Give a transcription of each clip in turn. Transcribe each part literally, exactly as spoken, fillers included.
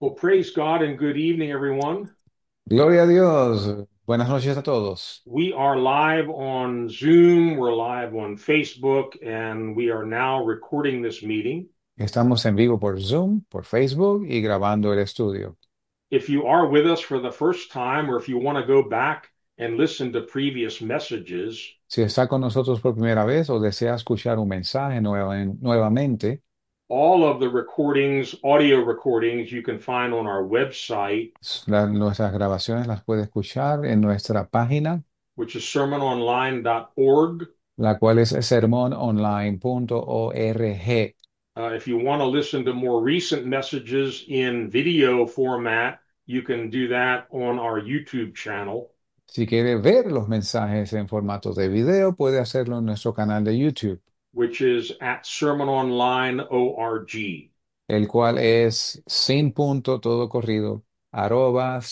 Well, praise God and good evening, everyone. Gloria a Dios. Buenas noches a todos. We are live on Zoom, we're live on Facebook, and we are now recording this meeting. Estamos en vivo por Zoom, por Facebook y grabando el estudio. If you are with us for the first time, or if you want to go back and listen to previous messages, Si está con nosotros por primera vez o desea escuchar un mensaje nueva- nuevamente, all of the recordings, audio recordings, you can find on our website, la- nuestras grabaciones las puede escuchar en nuestra página, which is sermon online dot org. la cual es sermon online punto org. Uh, if you want to listen to more recent messages in video format, you can do that on our YouTube channel, Si quiere ver los mensajes en formato de video, puede hacerlo en nuestro canal de YouTube, which is at sermon online dot org. el cual es sin punto todo corrido, arroba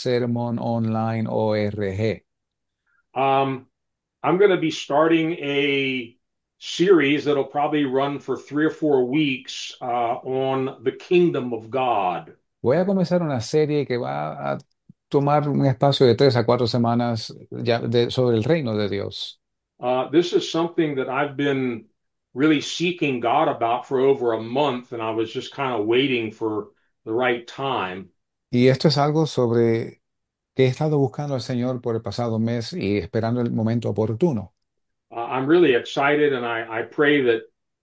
sermononline.org. Um, I'm going to be starting a series that'll probably run for three or four weeks uh, on the kingdom of God. Voy a comenzar una serie que va a tomar un espacio de tres a cuatro semanas ya de- sobre el reino de Dios. Uh, this is something that I've been really seeking God about for over a month, and I was just kind of waiting for the right time. Y esto es algo sobre que he estado buscando al Señor por el pasado mes y esperando el momento oportuno. Uh, I'm really excited, and I, I pray that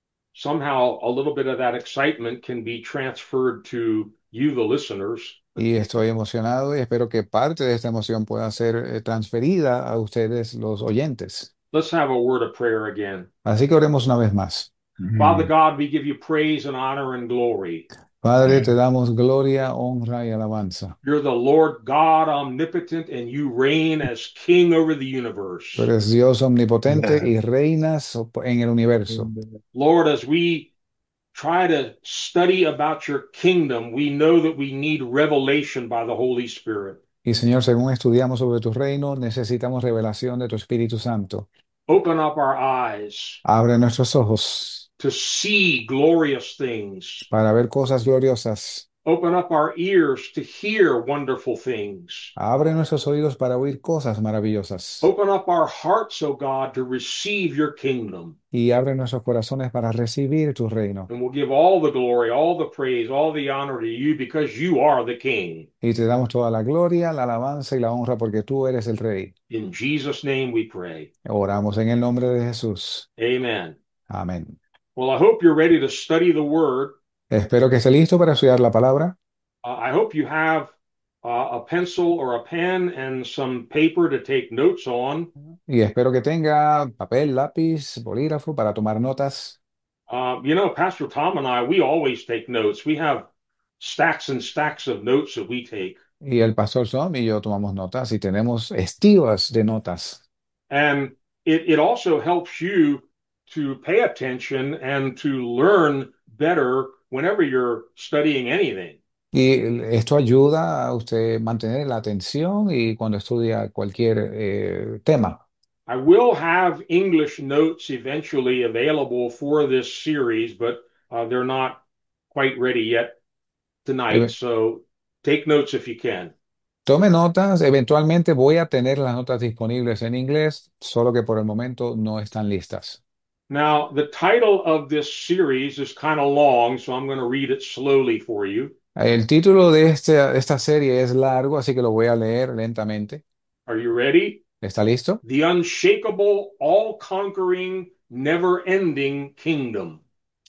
somehow a little bit of that excitement can be transferred to you, the listeners. Y estoy emocionado y espero que parte de esta emoción pueda ser eh, transferida a ustedes, los oyentes. Let's have a word of prayer again. Así que oremos una vez más. Father Ujú. God, we give you praise and honor and glory. Padre, te damos gloria, honra y alabanza. You're the Lord God omnipotent, and you reign as king over the Tú universe. eres Dios omnipotente y reinas en el universo. Lord, as we try to study about your kingdom, we know that we need revelation by the Holy Spirit. Y Señor, según estudiamos sobre tu reino, necesitamos revelación de tu Espíritu Santo. Open up our eyes Abre nuestros ojos to see glorious things. para ver cosas gloriosas. Open up our ears to hear wonderful things. Abre nuestros oídos para oír cosas maravillosas. Open up our hearts, O God, to receive your kingdom. Y abre nuestros corazones para recibir tu reino. And we'll give all the glory, all the praise, all the honor to you because you are the king. Y te damos toda la gloria, la alabanza y la honra porque tú eres el Rey. In Jesus' name we pray. Oramos en el nombre de Jesús. Amen. Amén. Well, I hope you're ready to study the word. Espero que esté listo para estudiar la palabra. Uh, I hope you have uh, a pencil or a pen and some paper to take notes on. Y espero que tenga papel, lápiz, bolígrafo para tomar notas. Uh, you know, Pastor Tom and I, we always take notes. We have stacks and stacks of notes that we take. Y el pastor Som y yo tomamos notas y tenemos estivas de notas. And it, it also helps you to pay attention and to learn better whenever you're studying anything. Y esto ayuda a usted mantener la atención y cuando estudia cualquier eh, tema. I will have English notes eventually available for this series, but uh, they're not quite ready yet tonight. Eve- So take notes if you can. Tome notas, eventualmente voy a tener las notas disponibles en inglés, solo que por el momento no están listas. Now, the title of this series is kind of long, so I'm going to read it slowly for you. El título de este- esta serie es largo, así que lo voy a leer lentamente. Are you ready? ¿Está listo? The unshakable, all conquering, never ending kingdom.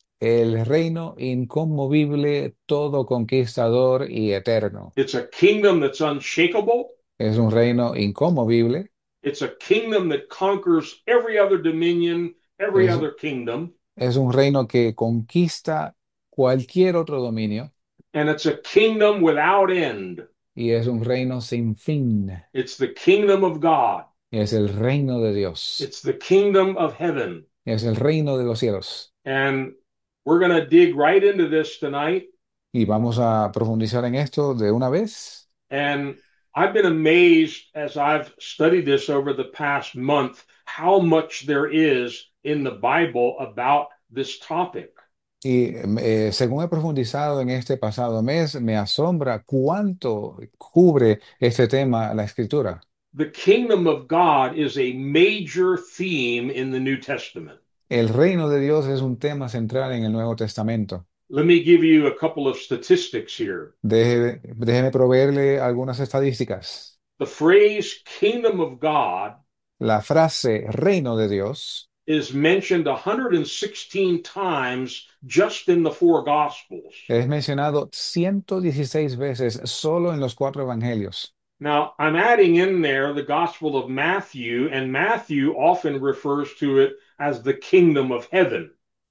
El reino inconmovible, todo conquistador y eterno. It's a kingdom that's unshakable. Es un reino inconmovible, It's a kingdom that conquers every other dominion, every es, other kingdom. es un reino que conquista cualquier otro dominio And it's a kingdom without end. y es un reino sin fin. It's the kingdom of God. Es el reino de Dios, It's the kingdom of heaven. es el reino de los cielos. And we're going to dig right into this tonight. Y vamos a profundizar en esto de una vez. And I've been amazed as I've studied this over the past month how much there is in the Bible about this topic. Y eh, según he profundizado en este pasado mes, me asombra cuánto cubre este tema la escritura. The kingdom of God is a major theme in the New Testament. El reino de Dios es un tema central en el Nuevo Testamento. Let me give you a couple of statistics here. Deje- déjeme proveerle algunas estadísticas. The phrase kingdom of God La frase reino de Dios is mentioned one hundred sixteen times just in the four gospels. es mencionado ciento dieciséis veces solo en los cuatro evangelios. Now, I'm adding in there the Gospel of Matthew, and Matthew often refers to it as the kingdom of heaven.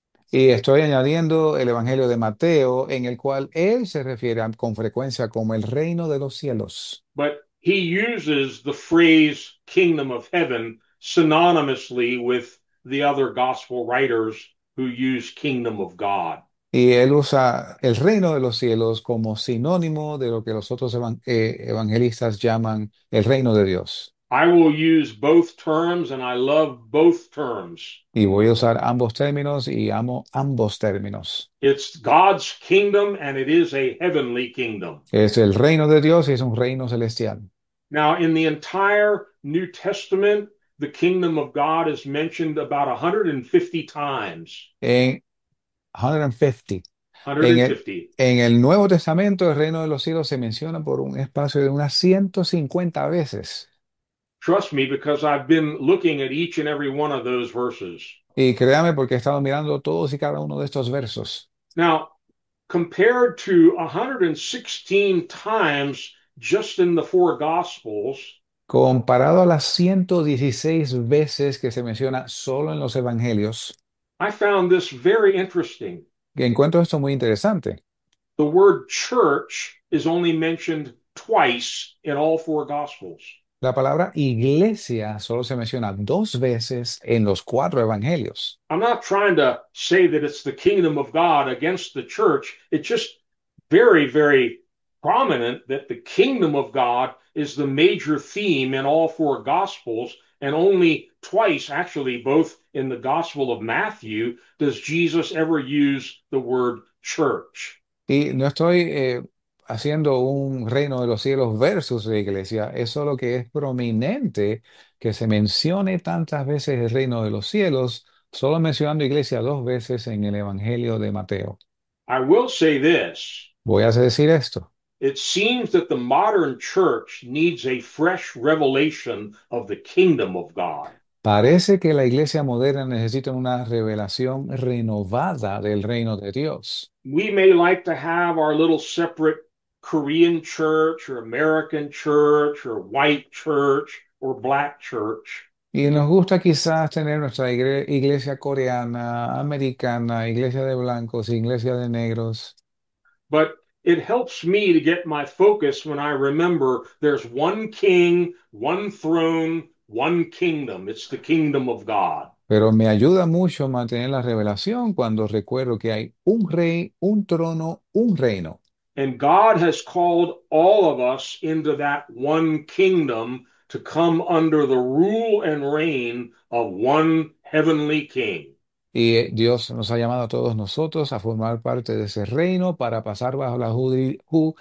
Y estoy añadiendo el evangelio de Mateo, en el cual él se refiere a- con frecuencia como el reino de los cielos. But he uses the phrase kingdom of heaven synonymously with the other gospel writers who use kingdom of God. Y él usa el reino de los cielos como sinónimo de lo que los otros evan- eh, evangelistas llaman el reino de Dios. I will use both terms, and I love both terms. Y voy a usar ambos términos y amo ambos términos. It's God's kingdom, and it is a heavenly kingdom. Es el reino de Dios y es un reino celestial. Now, in the entire New Testament, the kingdom of God is mentioned about one hundred fifty times. En ciento cincuenta. En el, one hundred fifty. en el Nuevo Testamento, el reino de los cielos se menciona por un espacio de unas ciento cincuenta veces. Trust me, because I've been looking at each and every one of those verses. Y créame porque he estado mirando todos y cada uno de estos versos. Now, compared to one hundred sixteen times just in the four Gospels, Comparado a las ciento dieciséis veces que se menciona solo en los evangelios, I found this very interesting. que encuentro esto muy interesante. The word church is only mentioned twice in all four Gospels. La palabra iglesia solo se menciona dos veces en los cuatro evangelios. I'm not trying to say that it's the kingdom of God against the church. It's just very, very prominent that the kingdom of God is the major theme in all four gospels, and only twice, actually, both in the Gospel of Matthew, does Jesus ever use the word church. Y no estoy eh, haciendo un reino de los cielos versus la iglesia, es solo que es prominente que se mencione tantas veces el reino de los cielos, solo mencionando iglesia dos veces en el Evangelio de Mateo. I will say this. Voy a decir esto. It seems that the modern church needs a fresh revelation of the kingdom of God. Parece que la iglesia moderna necesita una revelación renovada del reino de Dios. We may like to have our little separate Korean church or American church or white church or black church. Y nos gusta quizás tener nuestra igre- iglesia coreana, americana, iglesia de blancos, iglesia de negros. But it helps me to get my focus when I remember there's one king, one throne, one kingdom. It's the kingdom of God. Pero me ayuda mucho mantener la revelación cuando recuerdo que hay un rey, un trono, un reino. And God has called all of us into that one kingdom to come under the rule and reign of one heavenly king. Y eh, Dios nos ha llamado a todos nosotros a formar parte de ese reino para pasar bajo la juri-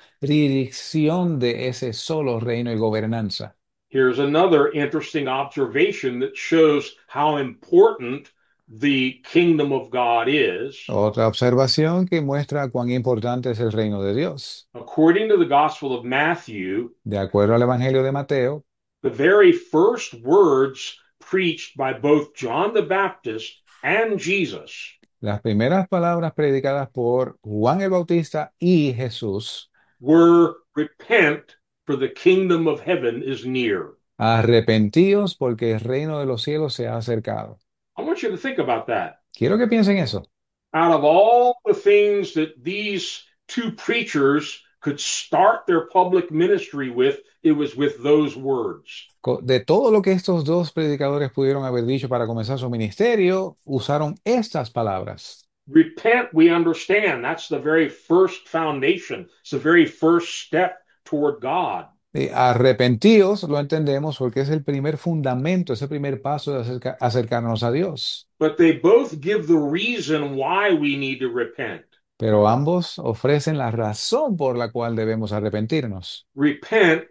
jurisdicción de ese solo reino y gobernanza. Here's another interesting observation that shows how important the kingdom of God is. Otra observación que muestra cuán importante es el reino de Dios. According to the Gospel of Matthew, De acuerdo al Evangelio de Mateo, the very first words preached by both John the Baptist and Jesus las primeras palabras predicadas por Juan el Bautista y Jesús, were repent, for the kingdom of heaven is near. arrepentíos porque el reino de los cielos se ha acercado. I want you to think about that. Quiero que piensen eso. Out of all the things that these two preachers could start their public ministry with, it was with those words. Co- De todo lo que estos dos predicadores pudieron haber dicho para comenzar su ministerio, usaron estas palabras. Repent, we understand. That's the very first foundation. It's the very first step toward God. Eh, arrepentíos, lo entendemos porque es el primer fundamento, es el primer paso de acerca- acercarnos a Dios. But they both give the reason why we need to repent. Pero ambos ofrecen la razón por la cual debemos arrepentirnos. Repent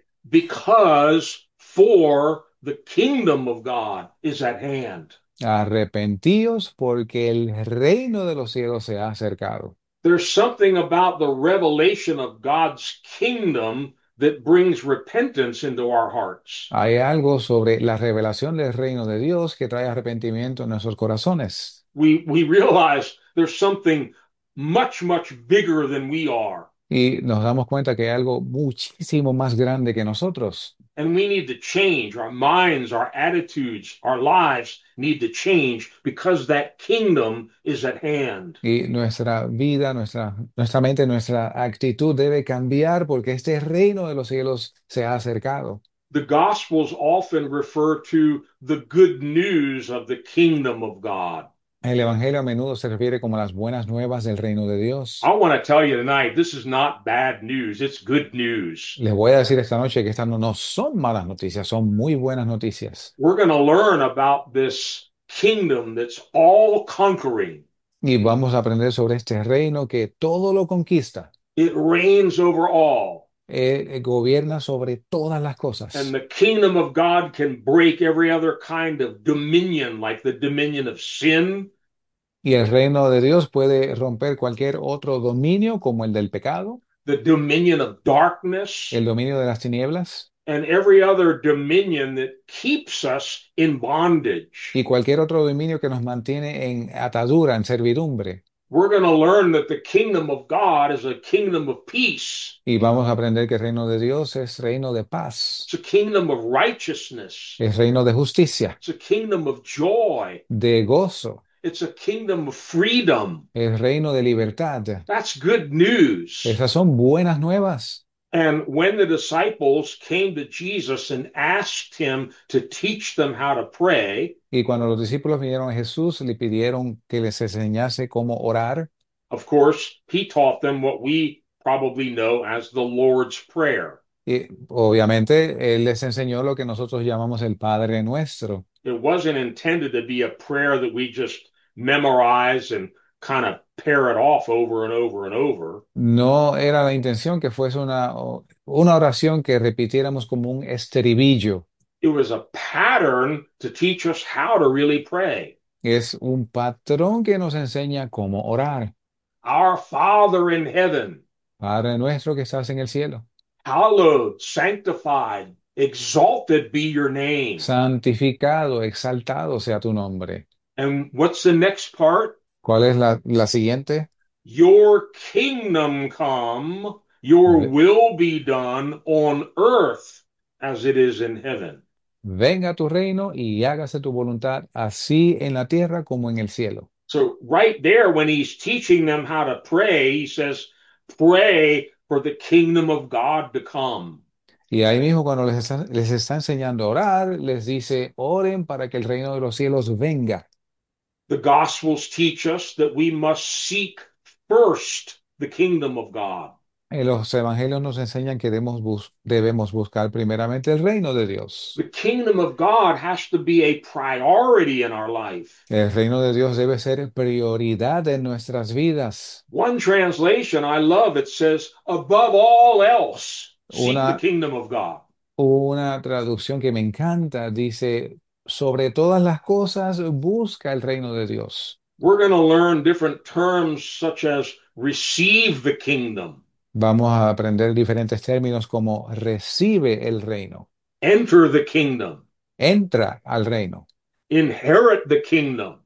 because for the kingdom of God is at hand. Arrepentíos porque el reino de los cielos se ha acercado. There's something about the revelation of God's kingdom that brings repentance into our hearts. Hay algo sobre la revelación del reino de Dios que trae arrepentimiento en nuestros corazones. We we realize there's something much much bigger than we are, Y nos damos cuenta que hay algo muchísimo más grande que nosotros. and we need to change our minds, our attitudes, our lives need to change because that kingdom is at hand. Y nuestra vida, nuestra, nuestra mente, nuestra actitud debe cambiar porque este reino de los cielos se ha acercado. The Gospels often refer to the good news of the kingdom of God. El Evangelio a menudo se refiere como las buenas nuevas del reino de I Dios. want to tell you tonight, this is not bad news, it's good news. Les voy a decir esta noche que estas no, no son malas noticias, son muy buenas noticias. We're going to learn about this kingdom that's all conquering. Y vamos a aprender sobre este reino que todo lo conquista. It reigns over all. Él eh, gobierna sobre todas las And cosas. the kingdom of God can break every other kind of dominion, like the dominion of sin, Y el reino de Dios puede romper cualquier otro dominio, como el del pecado, the dominion of darkness, el dominio de las tinieblas and every other dominion that keeps us in bondage. y cualquier otro dominio que nos mantiene en atadura, en servidumbre. We're going to learn that the kingdom of God is a kingdom of peace. Y vamos a aprender que el reino de Dios es reino de paz, It's a kingdom of righteousness. es reino de justicia, It's a kingdom of joy. de gozo, It's a kingdom of freedom. es reino de libertad. That's good news. Esas son buenas nuevas. And when the disciples came to Jesus and asked him to teach them how to pray, Y cuando los discípulos vinieron a Jesús, le pidieron que les enseñase cómo orar. of course, he taught them what we probably know as the Lord's Prayer. Y obviamente Él les enseñó lo que nosotros llamamos el Padre Nuestro. It wasn't intended to be a prayer that we just memorize and kind of pair it off over and over and over. No era la intención que fuese una, una oración que repitiéramos como un estribillo. It was a pattern to teach us how to really pray. Es un patrón que nos enseña cómo orar. Our Father in heaven, Padre nuestro que estás en el cielo, hallowed, sanctified, exalted be your name. santificado, exaltado sea tu nombre. And what's the next part? ¿Cuál es la, la siguiente? Your kingdom come, your Ve- will be done on earth as it is in heaven. Venga tu reino y hágase tu voluntad, así en la tierra como en el cielo. So, right there, when he's teaching them how to pray, he says, pray for the kingdom of God to come. Y ahí mismo cuando les está, les está enseñando a orar, les dice, oren para que el reino de los cielos venga. The Gospels teach us that we must seek first the kingdom of God. Eh, Los evangelios nos enseñan que debemos, bus- debemos buscar primeramente el reino de Dios. The kingdom of God has to be a priority in our life. El reino de Dios debe ser prioridad en nuestras vidas. One translation I love, it says, above all else, seek the Una, kingdom of God. una traducción que me encanta dice, sobre todas las cosas, busca el reino de Dios. We're going to learn different terms such as receive the kingdom, Vamos a aprender diferentes términos como recibe el reino, enter the kingdom, entra al reino, inherit the kingdom,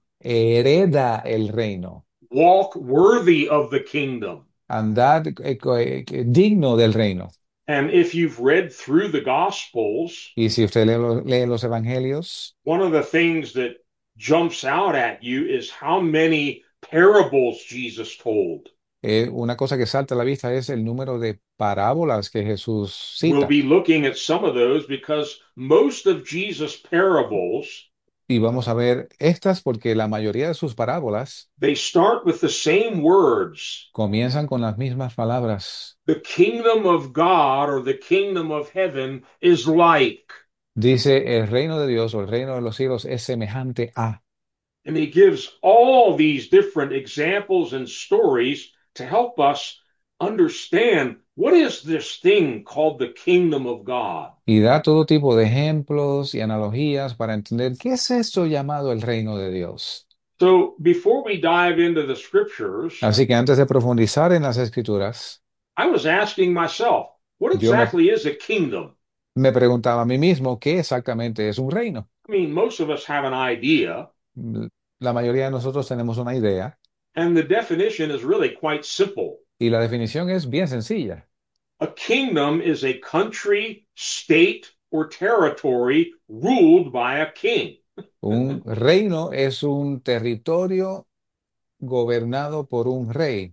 hereda el reino, walk worthy of the kingdom. andad eh, co- eh, digno del reino. And if you've read through the Gospels, Y si usted lee, lo- lee los evangelios, one of the things that jumps out at you is how many parables Jesus told. eh, una cosa que salta a la vista es el número de parábolas que Jesús We'll cita. be looking at some of those because most of Jesus' parables Y vamos a ver estas porque la mayoría de sus parábolas They start with the same words. comienzan con las mismas palabras. The kingdom of God or the kingdom of heaven is like. Dice, el reino de Dios o el reino de los cielos es semejante a. And he gives all these different examples and stories to help us understand what is this thing called the kingdom of God. Y da todo tipo de ejemplos y analogías para entender qué es esto llamado el reino de Dios. So before we dive into the scriptures, Así que antes de profundizar en las escrituras, I was asking myself, what yo me, exactly is a kingdom? me preguntaba a mí mismo qué exactamente es un reino. I mean, most of us have an idea, La mayoría de nosotros tenemos una idea and the definition is really quite simple. y la definición es bien sencilla. A kingdom is a country, state, or territory ruled by a king. Un reino es un territorio gobernado por un rey.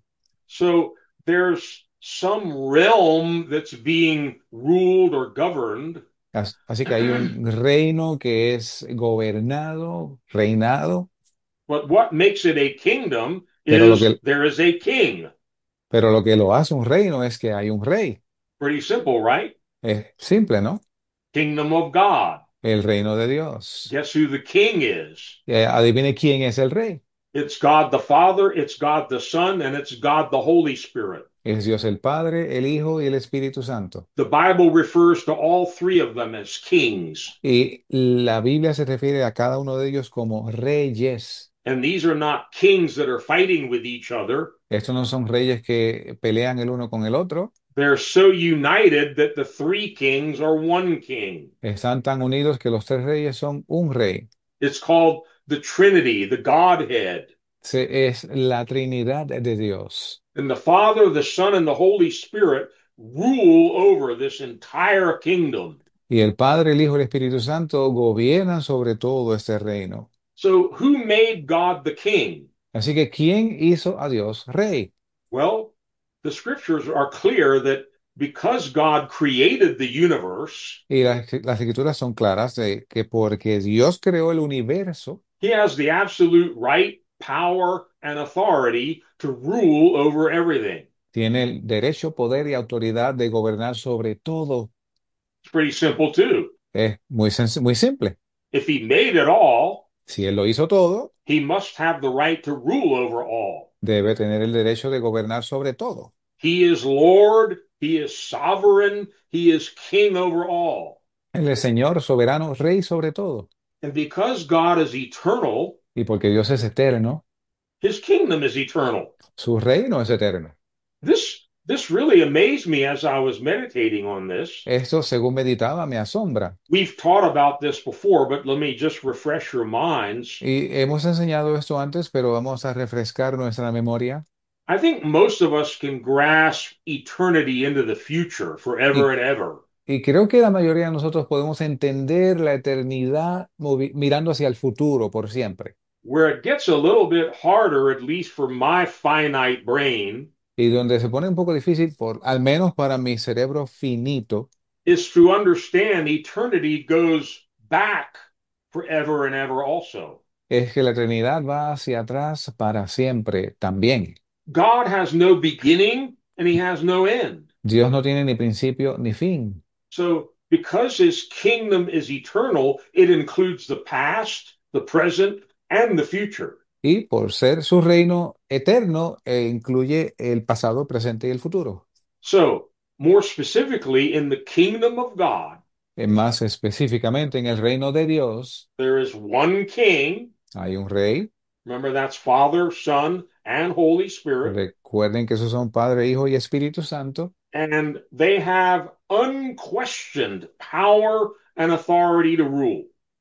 So there's some realm that's being ruled or governed. As- Así que hay un reino que es gobernado, reinado, But what makes it a kingdom pero lo is que, there is a king. pero lo que lo hace un reino es que hay un rey. Pretty simple, right? Es simple, ¿no? Kingdom of God. El reino de Dios. Guess who the king is? Eh, adivine quién es el rey. It's God the Father, it's God the Son, and it's God the Holy Spirit. Es Dios el Padre, el Hijo y el Espíritu Santo. The Bible refers to all three of them as kings. Y la Biblia se refiere a cada uno de ellos como reyes. And these are not kings that are fighting with each other. Estos no son reyes que pelean el uno con el otro. They're so united that the three kings are one king. Están tan unidos que los tres reyes son un rey. It's called the Trinity, the Godhead. Se- es la Trinidad de Dios. And the Father, the Son, and the Holy Spirit rule over this entire kingdom. Y el Padre, el Hijo y el Espíritu Santo gobiernan sobre todo este reino. So, who made God the king? Así que, ¿quién hizo a Dios rey? Well, the scriptures are clear that because God created the universe, Y las, las escrituras son claras de que porque Dios creó el universo, he has the absolute right, power, and authority to rule over everything. tiene el derecho, poder y autoridad de gobernar sobre todo. It's pretty simple, too. Es muy, sens- muy simple. If he made it all, Si Él lo hizo todo, he must have the right to rule over all. debe tener el derecho de gobernar sobre todo. He is Lord, he is sovereign, he is king over all. Él es Señor, soberano, rey sobre todo. And because God is eternal, Y porque Dios es eterno, his kingdom is eternal. su reino es eterno. This this really amazed me as I was meditating on this. Esto, según meditaba, me asombra. We've taught about this before, but let me just refresh your minds. Y hemos enseñado esto antes, pero vamos a refrescar nuestra memoria. I think most of us can grasp eternity into the future forever Y, and ever. y creo que la mayoría de nosotros podemos entender la eternidad movi- mirando hacia el futuro por siempre. Where it gets a little bit harder, at least for my finite brain, Y donde se pone un poco difícil, por, al menos para mi cerebro finito, is to understand eternity goes back forever and ever also. es que la eternidad va hacia atrás para siempre también. God has no beginning and he has no end. Dios no tiene ni principio ni fin. So, because his kingdom is eternal, it includes the past, the present, and the future. Y por ser su reino eterno, eh, incluye el pasado, presente y el futuro. So, more specifically, in the kingdom of God, Eh, más específicamente, en el reino de Dios, there is one king. hay un rey. Remember, that's Father, Son, and Holy Spirit. Recuerden que esos son Padre, Hijo y Espíritu Santo. And they have unquestioned power and authority to rule.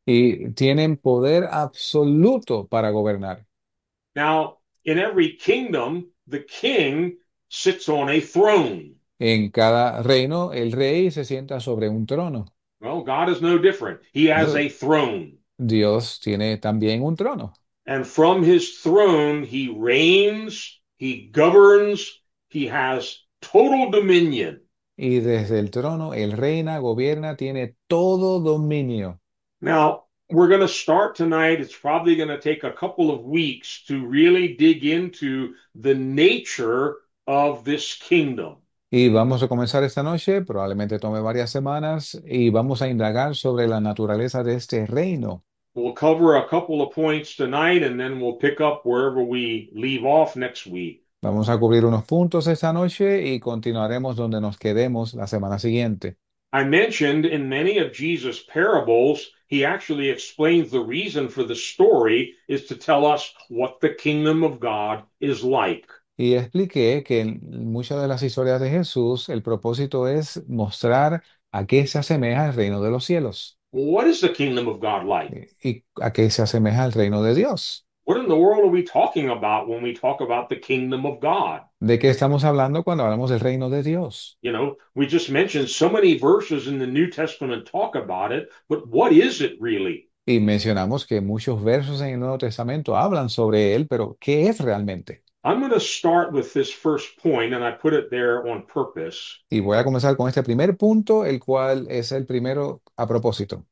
Y tienen poder absoluto para gobernar. Now, in every kingdom, the king sits on a throne. En cada reino, el rey se sienta sobre un trono. Well, God is no different. He has a throne. Dios tiene también un trono. And from his throne, he reigns, he governs, he has total dominion. Y desde el trono, él reina, gobierna, tiene todo dominio. Now, we're going to start tonight. It's probably going to take a couple of weeks to really dig into the nature of this kingdom. Y vamos a comenzar esta noche, probablemente tome varias semanas, y vamos a indagar sobre la naturaleza de este reino. We'll cover a couple of points tonight and then we'll pick up wherever we leave off next week. Vamos a cubrir unos puntos esta noche y continuaremos donde nos quedemos la semana siguiente. I mentioned in many of Jesus' parables, he actually explains the reason for the story is to tell us what the kingdom of God is like. Y expliqué que en muchas de las historias de Jesús, el propósito es mostrar a qué se asemeja el reino de los cielos Well, what is the kingdom of God like? eh, y a qué se asemeja el reino de Dios. What in the world are we talking about when we talk about the kingdom of God? ¿De qué estamos hablando cuando hablamos del reino de Dios? You know, we just mentioned so many verses in the New Testament talk about it, but what is it really? Y mencionamos que muchos versos en el Nuevo Testamento hablan sobre él, pero ¿qué es realmente? I'm going to start with this first point, and I put it there on purpose. Y voy a comenzar con este primer punto, el cual es el primero a propósito.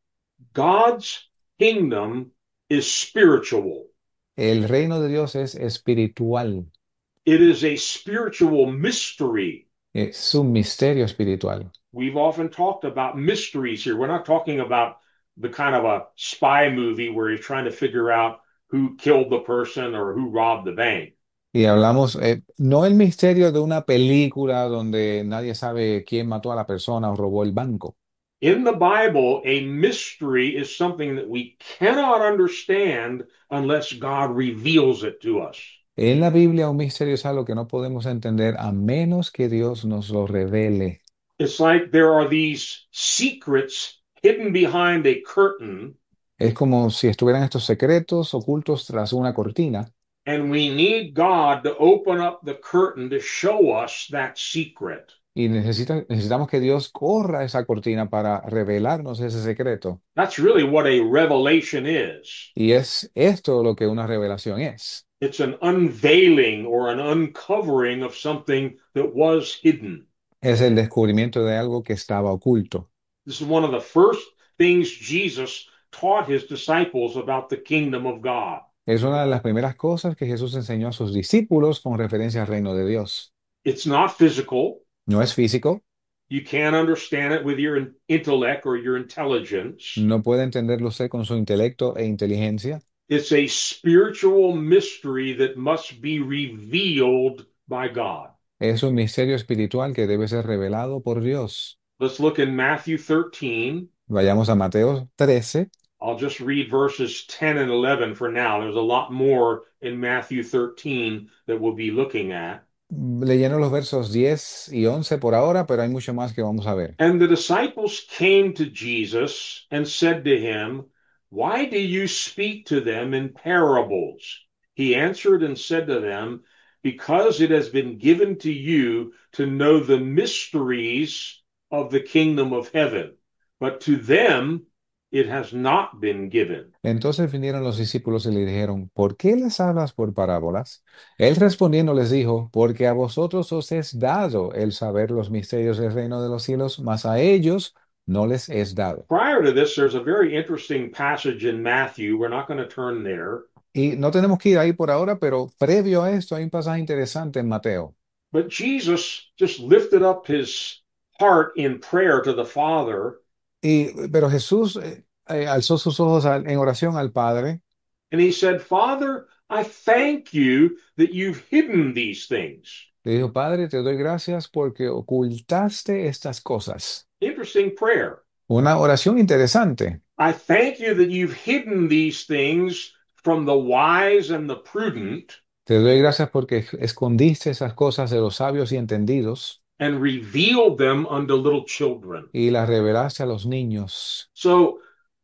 God's kingdom is spiritual. El reino de Dios es espiritual, It is a spiritual mystery. es un misterio espiritual. We've often talked about mysteries here. We're not talking about the kind of a spy movie where you're trying to figure out who killed the person or who robbed the bank. Y hablamos, eh, no el misterio de una película donde nadie sabe quién mató a la persona o robó el banco. In the Bible, a mystery is something that we cannot understand unless God reveals it to us. En la Biblia, un misterio es algo que no podemos entender a menos que Dios nos lo revele. It's like there are these secrets hidden behind a curtain, Es como si estuvieran estos secretos ocultos tras una cortina. and we need God to open up the curtain to show us that secret. Y necesita- necesitamos que Dios corra esa cortina para revelarnos ese secreto. That's really what a revelation is. Y es esto lo que una revelación es. It's an unveiling or an uncovering of something that was hidden. Es el descubrimiento de algo que estaba oculto. This is one of the first things Jesus taught his disciples about the kingdom of God. Es una de las primeras cosas que Jesús enseñó a sus discípulos con referencia al reino de Dios. It's not physical. No es físico, You can't understand it with your intellect or your intelligence. no puede entenderlo usted con su intelecto e inteligencia. It's a spiritual mystery that must be revealed by God. Es un misterio espiritual que debe ser revelado por Dios. Let's look in Matthew thirteen. Vayamos a Mateo trece. I'll just read verses ten and eleven for now. There's a lot more in Matthew thirteen that we'll be looking at. Leyendo los versos diez y once por ahora, pero hay mucho más que vamos a ver. And the disciples came to Jesus and said to him, "Why do you speak to them in parables?" He answered and said to them, "Because it has been given to you to know the mysteries of the kingdom of heaven, but to them it has not been given." Entonces vinieron los discípulos y le dijeron, ¿por qué les hablas por parábolas? Él respondiendo les dijo, porque a vosotros os es dado el saber los misterios del reino de los cielos, mas a ellos no les es dado. Prior to this, there's a very interesting passage in Matthew. We're not going to turn there. Y no tenemos que ir ahí por ahora, pero previo a esto hay un pasaje interesante en Mateo. But Jesus just lifted up his heart in prayer to the Father, Y, pero Jesús eh, eh, alzó sus ojos al- en oración al Padre and he said, "Father, I thank you that you've hidden these things." le dijo, Padre, te doy gracias porque ocultaste estas cosas. Interesting prayer. Una oración interesante. I thank you that you've hidden these things from the wise and the prudent Te doy gracias porque escondiste esas cosas de los sabios y entendidos and revealed them unto little children. y las revelaste a los niños. So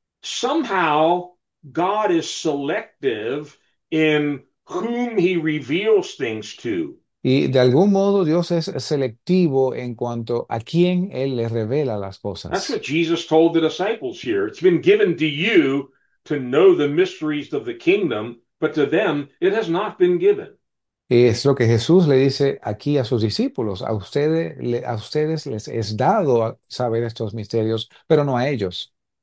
somehow God is selective in whom he reveals things to. Y de algún modo Dios es selectivo en cuanto a quién Él le revela las That's what cosas. Jesus told the disciples here. It's been given to you to know the mysteries of the kingdom, but to them it has not been given. Y es lo que Jesús le dice aquí a sus discípulos. A ustedes, le- a ustedes les es dado a saber estos misterios, pero no a ellos.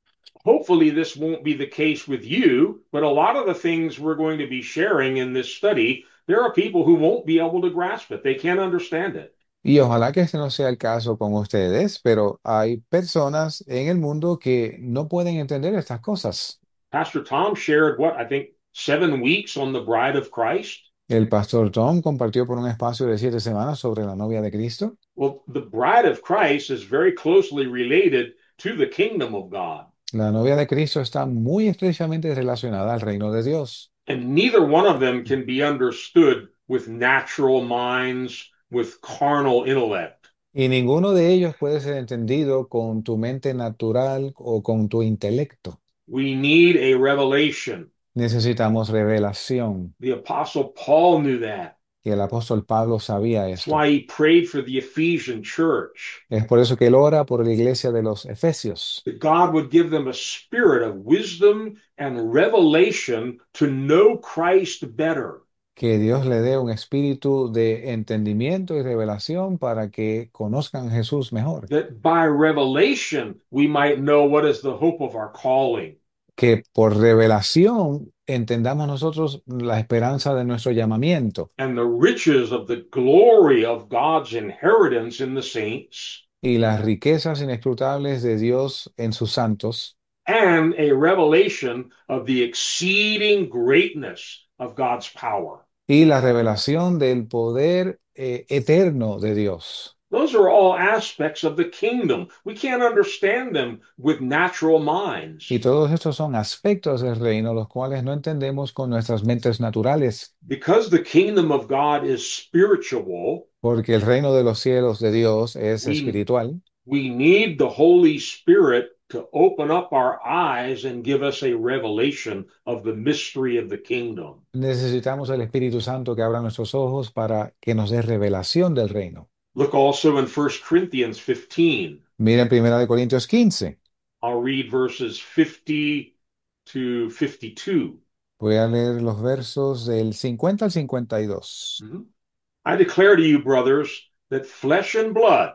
Hopefully, this won't be the case with you, but a lot of the things we're going to be sharing in this study, there are people who won't be able to grasp it. They can't understand it. Y ojalá que este no sea el caso con ustedes, pero hay personas en el mundo que no pueden entender estas cosas. Pastor Tom shared what I think seven weeks on the bride of Christ. El pastor Tom compartió por un espacio de siete semanas sobre la novia de Cristo. Well, the bride of Christ is very closely related to the kingdom of God. La novia de Cristo está muy estrechamente relacionada al reino de Dios. And neither one of them can be understood with natural minds, with carnal intellect. Y ninguno de ellos puede ser entendido con tu mente natural o con tu intelecto. We need a revelation. Necesitamos revelación. The Apostle Paul knew that. Y el apóstol Pablo sabía That's esto. why he prayed for the Ephesian church, Es por eso que él ora por la iglesia de los Efesios, that God would give them a spirit of wisdom and revelation to know Christ better. que Dios le dé un espíritu de entendimiento y revelación para que conozcan a Jesús mejor. That by revelation we might know what is the hope of our calling. Que por revelación entendamos nosotros la esperanza de nuestro llamamiento And the riches of the glory of God's inheritance in the saints, y las riquezas inescrutables de Dios en sus santos and a revelation of the exceeding greatness of God's power. y la revelación del poder eh, eterno de Dios. Those are all aspects of the kingdom. We can't understand them with natural minds. Y todos estos son aspectos del reino los cuales no entendemos con nuestras mentes naturales, Because the kingdom of God is spiritual, porque el reino de los cielos de Dios es we, espiritual. we need the Holy Spirit to open up our eyes and give us a revelation of the mystery of the kingdom. Necesitamos el Espíritu Santo que abra nuestros ojos para que nos dé revelación del reino. Look also in First Corinthians fifteen. Miren Primera de Corintios quince. I'll read verses fifty to fifty-two. Voy a leer los versos del cincuenta al cincuenta y dos. Mhm. I declare to you, brothers, that flesh and blood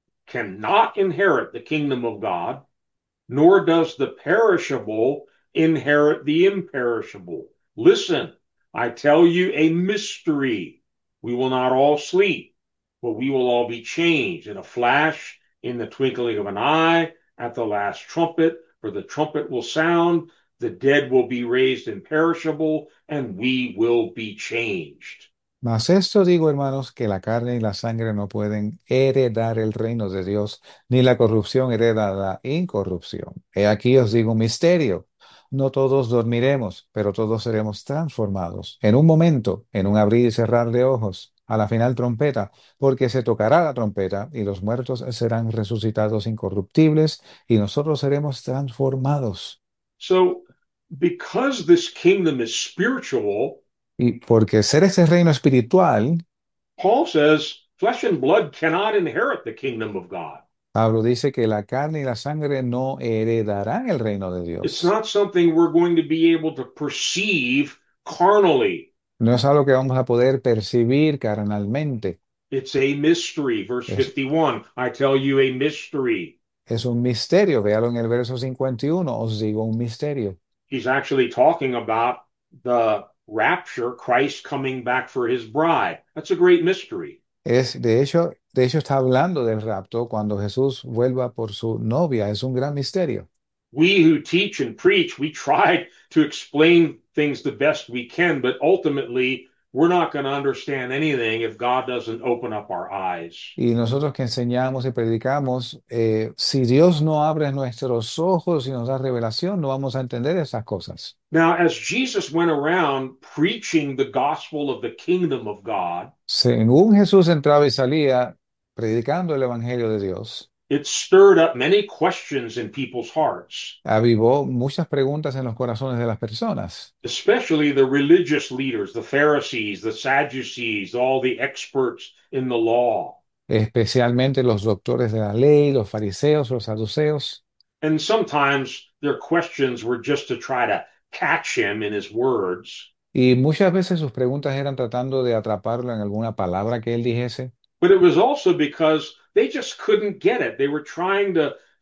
cannot inherit the kingdom of God, nor does the perishable inherit the imperishable. Listen, I tell you a mystery. We will not all sleep, but we will all be changed in a flash, in the twinkling of an eye, at the last trumpet, for the trumpet will sound, the dead will be raised imperishable, and we will be changed. Mas esto digo, hermanos, que la carne y la sangre no pueden heredar el reino de Dios, ni la corrupción hereda la incorrupción. He aquí os digo un misterio. No todos dormiremos, pero todos seremos transformados. En un momento, en un abrir y cerrar de ojos, a la final trompeta, porque se tocará la trompeta y los muertos serán resucitados incorruptibles y nosotros seremos transformados. So, because this kingdom is spiritual, Y porque ser ese reino espiritual, Paul says flesh and blood cannot inherit the kingdom of God. Pablo dice que la carne y la sangre no heredarán el reino de It's Dios. not something we're going to be able to perceive carnally. No es algo que vamos a poder percibir carnalmente. It's a mystery. Verse Es, fifty-one, I tell you a mystery. es un misterio. Véalo en el verso cincuenta y uno. Os digo un misterio. He's actually talking about the rapture, Christ coming back for his bride. That's a great mystery. Es, de hecho, de hecho está hablando del rapto cuando Jesús vuelva por su novia. Es un gran misterio. We who teach and preach, we try to explain things the best we can, but ultimately we're not going to understand anything if God doesn't open up our eyes. Y nosotros que enseñamos y predicamos, eh, si Dios no abre nuestros ojos y nos da revelación, no vamos a entender esas cosas. Now, as Jesus went around preaching the gospel of the kingdom of God, Según Jesús entraba y salía predicando el evangelio de Dios, it stirred up many questions in people's hearts, avivó muchas preguntas en los corazones de las personas, especially the religious leaders, the Pharisees, the Sadducees, all the experts in the law. especialmente los doctores de la ley, los fariseos, los saduceos. And sometimes their questions were just to try to catch him in his words. Y muchas veces sus preguntas eran tratando de atraparlo en alguna palabra que él dijese, But it was also because they just couldn't get it. They were trying to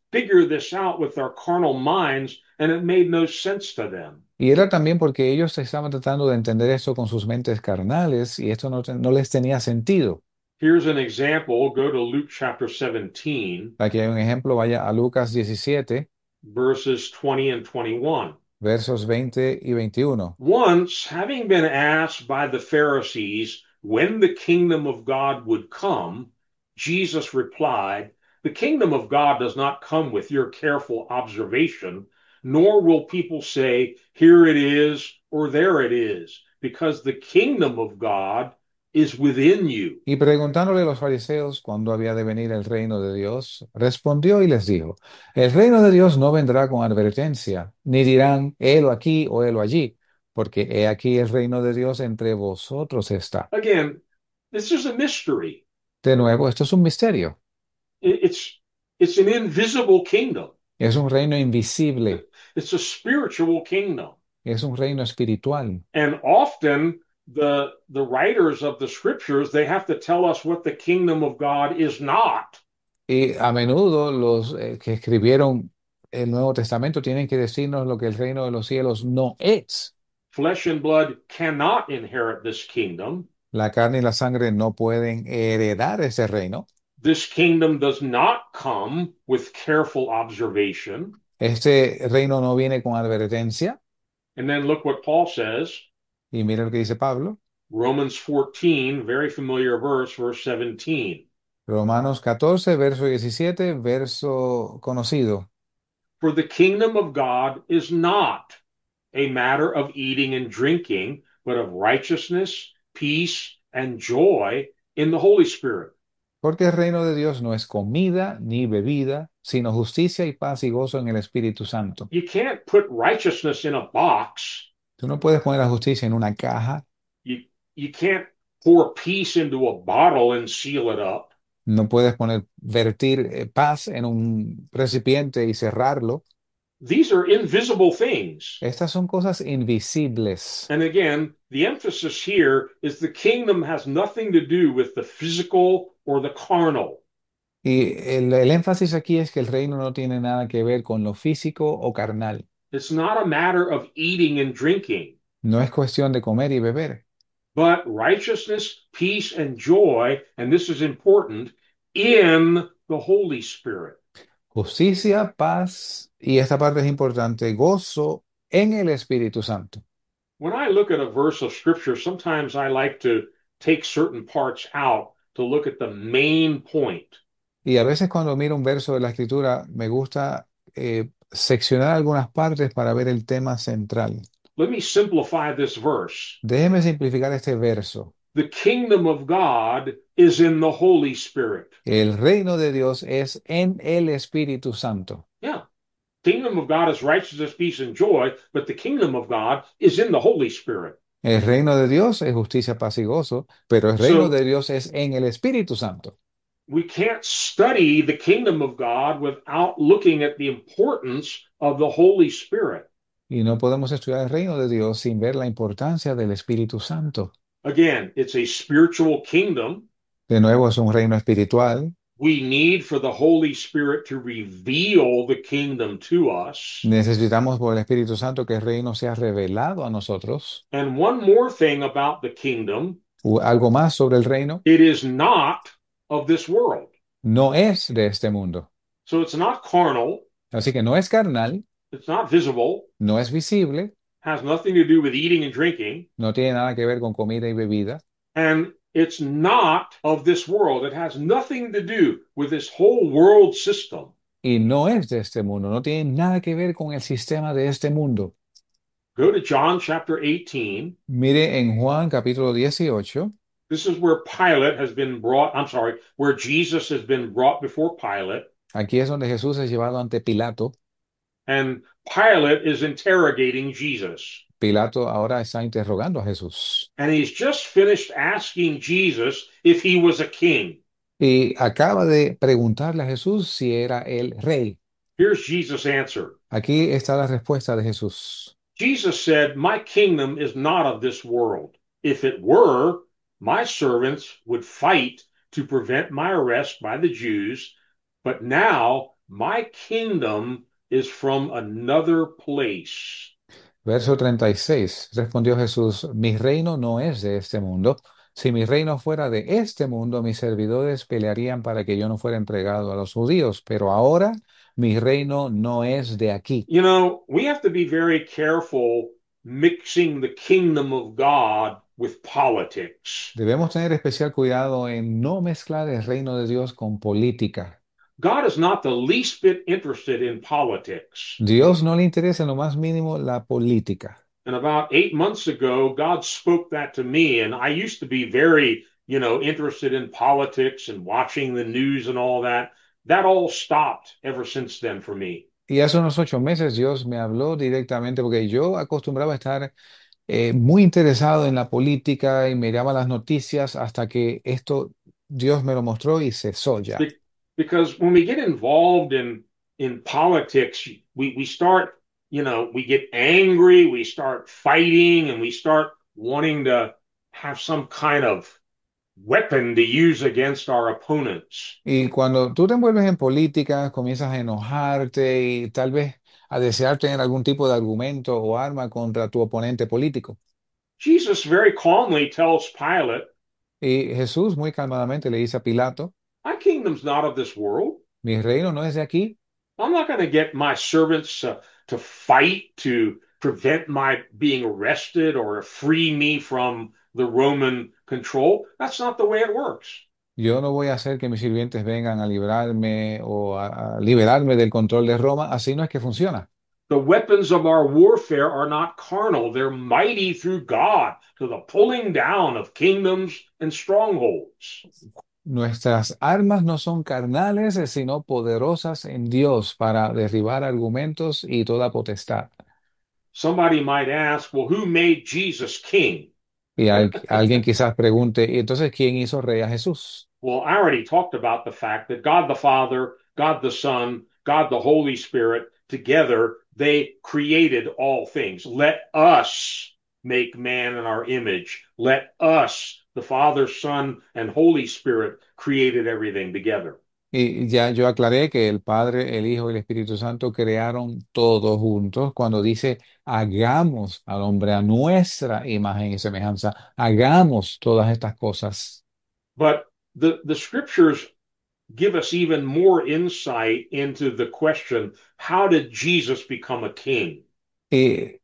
figure this out with their carnal minds, and it made no sense to them. Y era también porque ellos estaban tratando de entender esto con sus mentes carnales y esto no, te- no les tenía sentido. Here's an example. Go to Luke chapter seventeen, Aquí hay un ejemplo, vaya a Lucas diecisiete, verses twenty and twenty-one. versos veinte y veintiuno. Once, having been asked by the Pharisees when the kingdom of God would come, Jesus replied, "The kingdom of God does not come with your careful observation, nor will people say, 'Here it is,' or 'There it is,' because the kingdom of God is within you." Y preguntándole a los fariseos cuándo había de venir el reino de Dios, respondió y les dijo, el reino de Dios no vendrá con advertencia, ni dirán, helo aquí o helo allí, porque he aquí el reino de Dios entre vosotros está. Again, this is a mystery. De nuevo, esto es un misterio, It's it's an invisible kingdom. es un reino invisible, It's a spiritual kingdom. es un reino espiritual. And often the the writers of the scriptures, they have to tell us what the kingdom of God is not. Y a menudo los eh, que escribieron el Nuevo Testamento tienen que decirnos lo que el reino de los cielos no es. Flesh and blood cannot inherit this kingdom. La carne y la sangre no pueden heredar ese reino. This kingdom does not come with careful observation. Este reino no viene con advertencia. And then look what Paul says. Y mira lo que dice Pablo. Romans fourteen, very familiar verse, verse seventeen. Romanos catorce, verso diecisiete, verso conocido. For the kingdom of God is not a matter of eating and drinking, but of righteousness, peace, and joy in the Holy Spirit. Porque el reino de Dios no es comida ni bebida, sino justicia y paz y gozo en el Espíritu Santo. You can't put righteousness in a box. Tú no puedes poner la justicia en una caja. You, you can't pour peace into a bottle and seal it up. No puedes poner, vertir eh, paz en un recipiente y cerrarlo. These are invisible things. Estas son cosas invisibles. And again, the emphasis here is the kingdom has nothing to do with the physical or the carnal. Y el, el énfasis aquí es que el reino no tiene nada que ver con lo físico o carnal. It's not a matter of eating and drinking, No es cuestión de comer y beber, but righteousness, peace, and joy, and this is important, in the Holy Spirit. justicia, paz, y esta parte es importante, gozo en el Espíritu Santo. When I look at a verse of scripture, sometimes I like to take certain parts out to look at the main point. Y a veces cuando miro un verso de la Escritura, me gusta eh, seccionar algunas partes para ver el tema central. Let me simplify this verse. Déjeme simplificar este verso. The kingdom of God is in the Holy Spirit. El reino de Dios es en el Espíritu Santo. Yeah. Kingdom of God is righteousness, peace, and joy, but the kingdom of God is in the Holy Spirit. El reino de Dios es justicia, paz y gozo, pero el reino So de Dios es en el Espíritu Santo. we can't study the kingdom of God without looking at the importance of the Holy Spirit. Y no podemos estudiar el reino de Dios sin ver la importancia del Espíritu Santo. Again, it's a spiritual kingdom. De nuevo, es un reino espiritual. We need for the Holy Spirit to reveal the kingdom to us. Necesitamos por el Espíritu Santo que el reino sea revelado a nosotros. And one more thing about the kingdom, U- Algo más sobre el reino, it is not of this world. no es de este mundo. So it's not carnal, Así que no es carnal, it's not visible, no es visible, has nothing to do with eating and drinking, no tiene nada que ver con comida y bebida. and it's not of this world. It has nothing to do with this whole world system. Y no es de este mundo, no tiene nada que ver con el sistema de este mundo. Go to John chapter eighteen. Mire en Juan capítulo dieciocho, This is where Pilate has been brought, I'm sorry, where Jesus has been brought before Pilate, aquí es donde Jesús es llevado ante Pilato. and Pilate is interrogating Jesus. Pilato ahora está interrogando a Jesús. And he's just finished asking Jesus if he was a king. Y acaba de preguntarle a Jesús si era el rey. Here's Jesus' answer. Aquí está la respuesta de Jesús. Jesus said, "My kingdom is not of this world. If it were, my servants would fight to prevent my arrest by the Jews, but now My kingdom is from another place. Verso treinta y seis. Respondió Jesús, mi reino no es de este mundo. Si mi reino fuera de este mundo, mis servidores pelearían para que yo no fuera entregado a los judíos, pero ahora mi reino no es de aquí. You know, we have to be very careful mixing the kingdom of God with politics. Debemos tener especial cuidado en no mezclar el reino de Dios con política. God is not the least bit interested in politics. Dios no le interesa en lo más mínimo la política. And about eight months ago, God spoke that to me. And I used to be very, you know, interested in politics and watching the news and all that. That all stopped ever since then for me. Y hace unos ocho meses Dios me habló directamente porque yo acostumbraba a estar eh, muy interesado en la política y miraba las noticias hasta que esto Dios me lo mostró y cesó ya. Be- Because when we get involved in in politics, we we start, you know, we get angry, we start fighting, and we start wanting to have some kind of weapon to use against our opponents. Y cuando tú te envuelves en política, comienzas a enojarte y tal vez a desear tener algún tipo de argumento o arma contra tu oponente político. Jesus very calmly tells Pilate, Y Jesús muy calmadamente le dice a Pilato, "My kingdom's not of this world. mi reino no es de aquí. I'm not going to get my servants uh, to fight to prevent my being arrested or free me from the Roman control. That's not the way it works. Yo no voy a hacer que mis sirvientes vengan a librarme o a, a liberarme del control de Roma. Así no es que funciona. The weapons of our warfare are not carnal, they're mighty through God to the pulling down of kingdoms and strongholds." Nuestras armas no son carnales, eh, sino poderosas en Dios para derribar argumentos y toda potestad. Somebody might ask, well, who made Jesus king? Y al- alguien quizás pregunte, ¿y entonces quién hizo rey a Jesús? Well, I already talked about the fact that God the Father, God the Son, God the Holy Spirit, together, they created all things. Let us make man in our image. Let us, the Father, Son, and Holy Spirit, created everything together. Y ya yo aclaré que el Padre, el Hijo y el Espíritu Santo crearon todos juntos cuando dice, hagamos al hombre a nuestra imagen y semejanza, hagamos todas estas cosas. But the, the scriptures give us even more insight into the question, how did Jesus become a king? Y,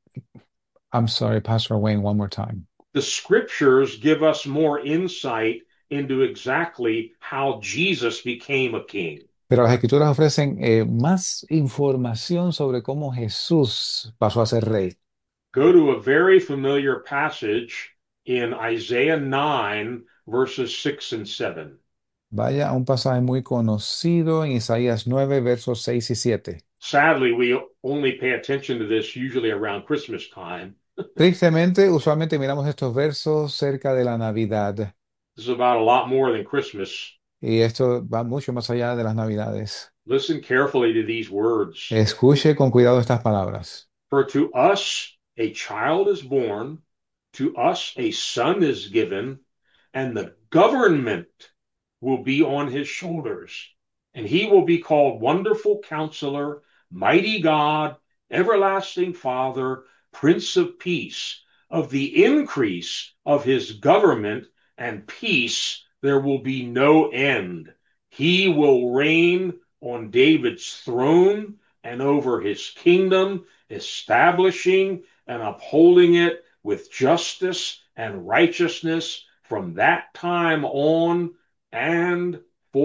I'm sorry, Pastor Wayne, one more time. The scriptures give us more insight into exactly how Jesus became a king. Pero las Escrituras ofrecen eh, más información sobre cómo Jesús pasó a ser rey. Go to a very familiar passage in Isaiah nine, verses six and seven. Vaya a un pasaje muy conocido en Isaías nueve, versos seis y siete. Sadly, we only pay attention to this usually around Christmas time. Tristemente, usualmente miramos estos versos cerca de la Navidad. This is about a lot more than Christmas. Y esto va mucho más allá de las Navidades. Listen carefully to these words. Escuche con cuidado estas palabras. For to us a child is born, to us a son is given, and the government will be on his shoulders. And he will be called Wonderful Counselor, Mighty God, Everlasting Father, Prince of Peace. Of the increase of his government and peace, there will be no end. He will reign on David's throne and over his kingdom, establishing and upholding it with justice and righteousness from that time on and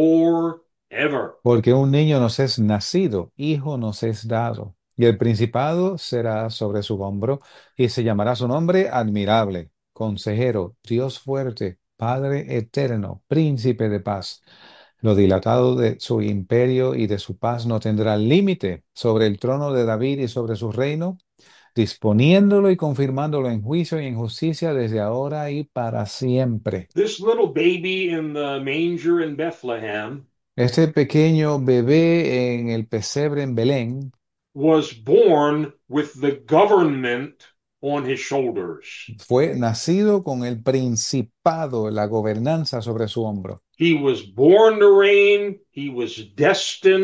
forever. Porque un niño nos es nacido, hijo nos es dado, y el principado será sobre su hombro, y se llamará su nombre admirable, consejero, Dios fuerte, Padre eterno, príncipe de paz. Lo dilatado de su imperio y de su paz no tendrá límite sobre el trono de David y sobre su reino, disponiéndolo y confirmándolo en juicio y en justicia desde ahora y para siempre. This little baby in the manger in Bethlehem Este pequeño bebé en el pesebre en Belén was born with the government on his shoulders. fue nacido con el principado, la gobernanza sobre su hombro. He was born to reign. He was destined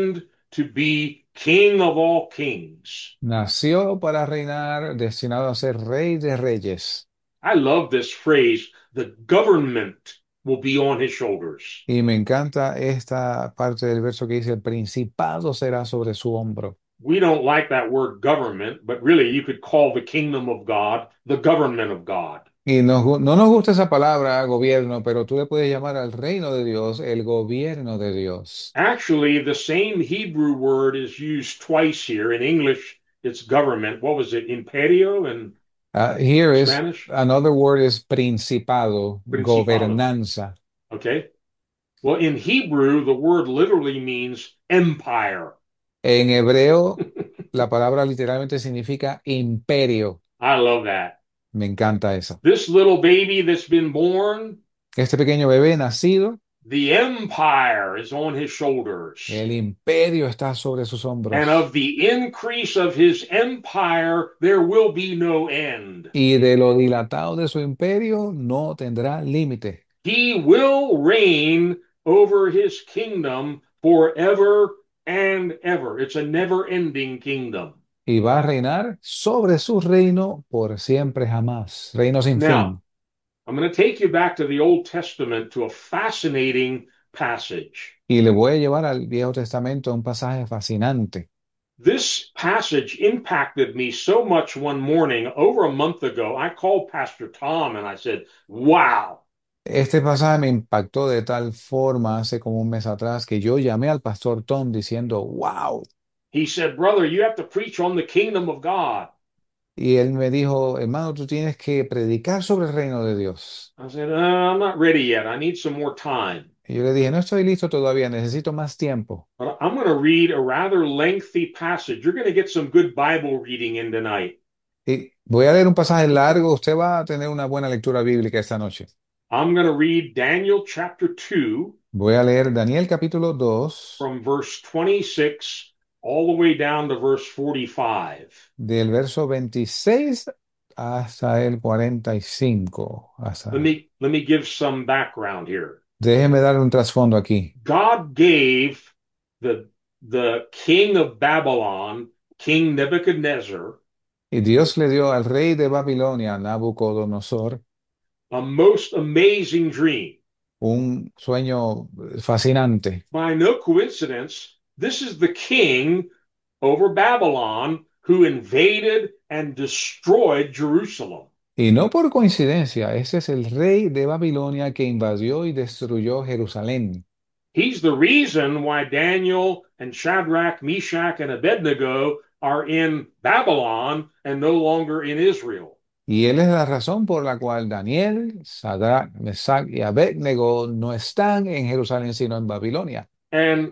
to be king of all kings. Nació para reinar, destinado a ser rey de reyes. I love this phrase, the government will be on his shoulders. Y me encanta esta parte del verso que dice, el principado será sobre su hombro. We don't like that word government, but really you could call the kingdom of God the government of God. Y nos gu- no nos gusta esa palabra, gobierno, pero tú le puedes llamar al reino de Dios el gobierno de Dios. Actually, the same Hebrew word is used twice here. In English, it's government. What was it? Imperio in Uh, here is Spanish? another word is principado, Principado. gobernanza. Okay. Well, in Hebrew, the word literally means empire. En hebreo, la palabra literalmente significa imperio. I love that. Me encanta eso. This little baby that's been born, Este pequeño bebé nacido, the empire is on his shoulders. el imperio está sobre sus And hombros. of the increase of his empire, there will be no end. Y de lo dilatado de su imperio no tendrá límite. He will reign over his kingdom forever and ever. It's a never ending kingdom. Y va a reinar sobre su reino por siempre jamás. Reino sin Now, fin. I'm going to take you back to the Old Testament to a fascinating passage. Y le voy a llevar al Viejo Testamento un pasaje fascinante. This passage impacted me so much one morning over a month ago. I called Pastor Tom and I said, wow. Este pasaje me impactó de tal forma hace como un mes atrás que yo llamé al pastor Tom diciendo, wow. He said, brother, you have to preach on the kingdom of God. Y él me dijo, hermano, tú tienes que predicar sobre el reino de Dios. I said, uh, I'm not ready yet. I need some more time. Y yo le dije, no estoy listo todavía, necesito más tiempo. But I'm going to read a rather lengthy passage. You're going to get some good Bible reading in tonight. Y voy a leer un pasaje largo, usted va a tener una buena lectura bíblica esta noche. I'm going to read Daniel chapter two Voy a leer Daniel capítulo dos, from verse twenty-six all the way down to verse forty-five. del verso veintiséis hasta el cuarenta y cinco. Hasta... Let me let me give some background here. Déjeme dar un trasfondo aquí. God gave the the king of Babylon, King Nebuchadnezzar, Y Dios le dio al rey de Babilonia, Nabucodonosor, a most amazing dream. un sueño fascinante. By no coincidence, this is the king over Babylon who invaded and destroyed Jerusalem. Y no por coincidencia, ese es el rey de Babilonia que invadió y destruyó Jerusalén. He's the reason why Daniel and Shadrach, Meshach, and Abednego are in Babylon and no longer in Israel. Y él es la razón por la cual Daniel, Sadrach, Mesach y Abednego no están en Jerusalén, sino en Babilonia. And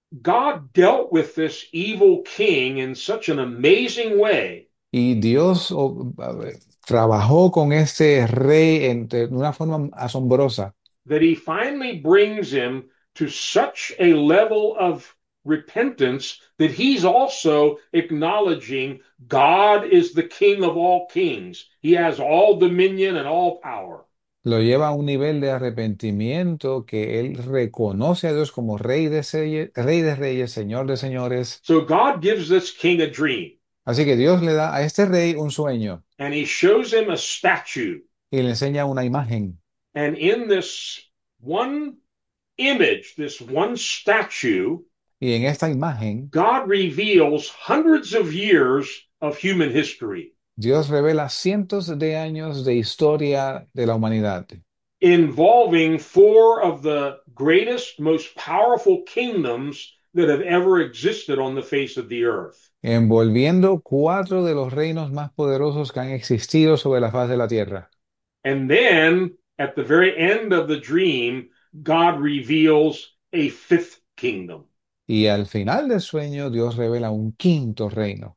God dealt with this evil king in such an amazing way Y Dios oh, eh, trabajó con este rey en- de una forma asombrosa, that he finally brings him to such a level of repentance that he's also acknowledging God is the king of all kings. He has all dominion and all power. lo lleva a un nivel de arrepentimiento que él reconoce a Dios como rey de, seye- rey de reyes, señor de señores. So God gives this king a dream Así que Dios le da a este rey un sueño and he shows him a statue. y le enseña una imagen. And in this one image, this one statue, Y en esta imagen, God reveals hundreds of years of human history Dios revela cientos de años de historia de la humanidad, involving four of the greatest, most powerful kingdoms that have ever existed on the face of the earth. envolviendo cuatro de los reinos más poderosos que han existido sobre la faz de la tierra. And then at the very end of the dream, God reveals a fifth kingdom, Y al final del sueño, Dios revela un quinto reino,